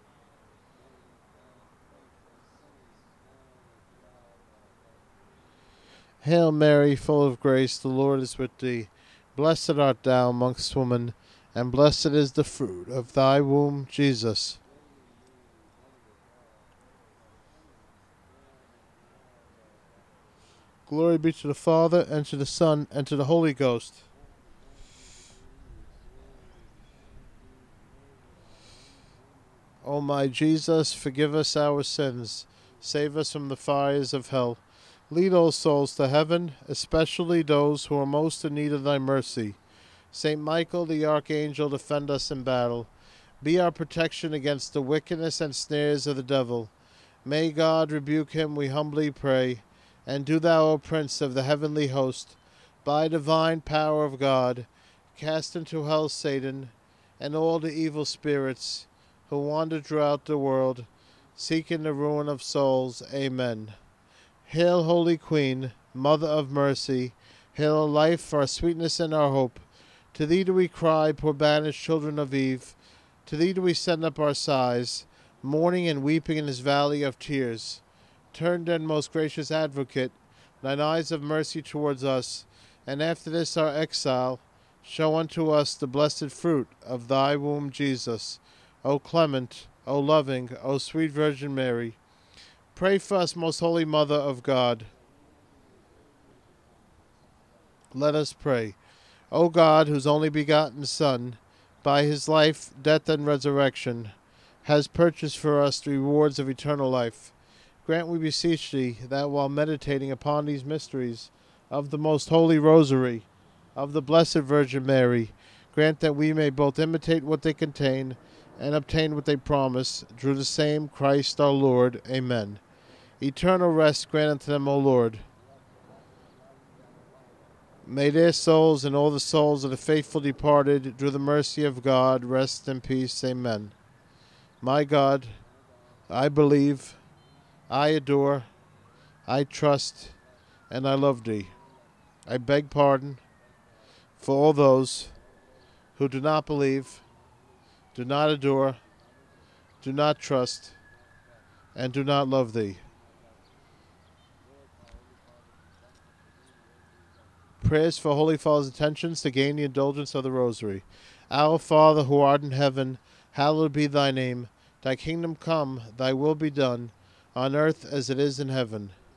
Hail Mary, full of grace, the Lord is with thee. Blessed art thou amongst women, and blessed is the fruit of thy womb, Jesus. Glory be to the Father, and to the Son, and to the Holy Ghost. O my Jesus, forgive us our sins, save us from the fires of hell. Lead all souls to heaven, especially those who are most in need of thy mercy. Saint Michael the Archangel, defend us in battle. Be our protection against the wickedness and snares of the devil. May God rebuke him, we humbly pray. And do thou, O Prince of the heavenly host, by divine power of God, cast into hell Satan and all the evil spirits who wander throughout the world, seeking the ruin of souls. Amen. Hail, Holy Queen, Mother of Mercy, hail our life, our sweetness, and our hope. To thee do we cry, poor banished children of Eve. To thee do we send up our sighs, mourning and weeping in this valley of tears. Turn then, most gracious Advocate, thine eyes of mercy towards us, and after this our exile, show unto us the blessed fruit of thy womb, Jesus. O clement, O loving, O sweet Virgin Mary, pray for us, most holy Mother of God. Let us pray. O God, whose only begotten Son, by his life, death, and resurrection, has purchased for us the rewards of eternal life, grant, we beseech thee, that while meditating upon these mysteries of the most holy Rosary of the Blessed Virgin Mary, grant that we may both imitate what they contain and obtain what they promise, through the same Christ our Lord. Amen. Eternal rest grant unto them, O Lord. May their souls and all the souls of the faithful departed, through the mercy of God, rest in peace. Amen. My God, I believe, I adore, I trust, and I love thee. I beg pardon for all those who do not believe, do not adore, do not trust, and do not love thee. Prayers for Holy Father's intentions to gain the indulgence of the Rosary. Our Father, who art in heaven, hallowed be thy name. Thy kingdom come, thy will be done, on earth as it is in heaven.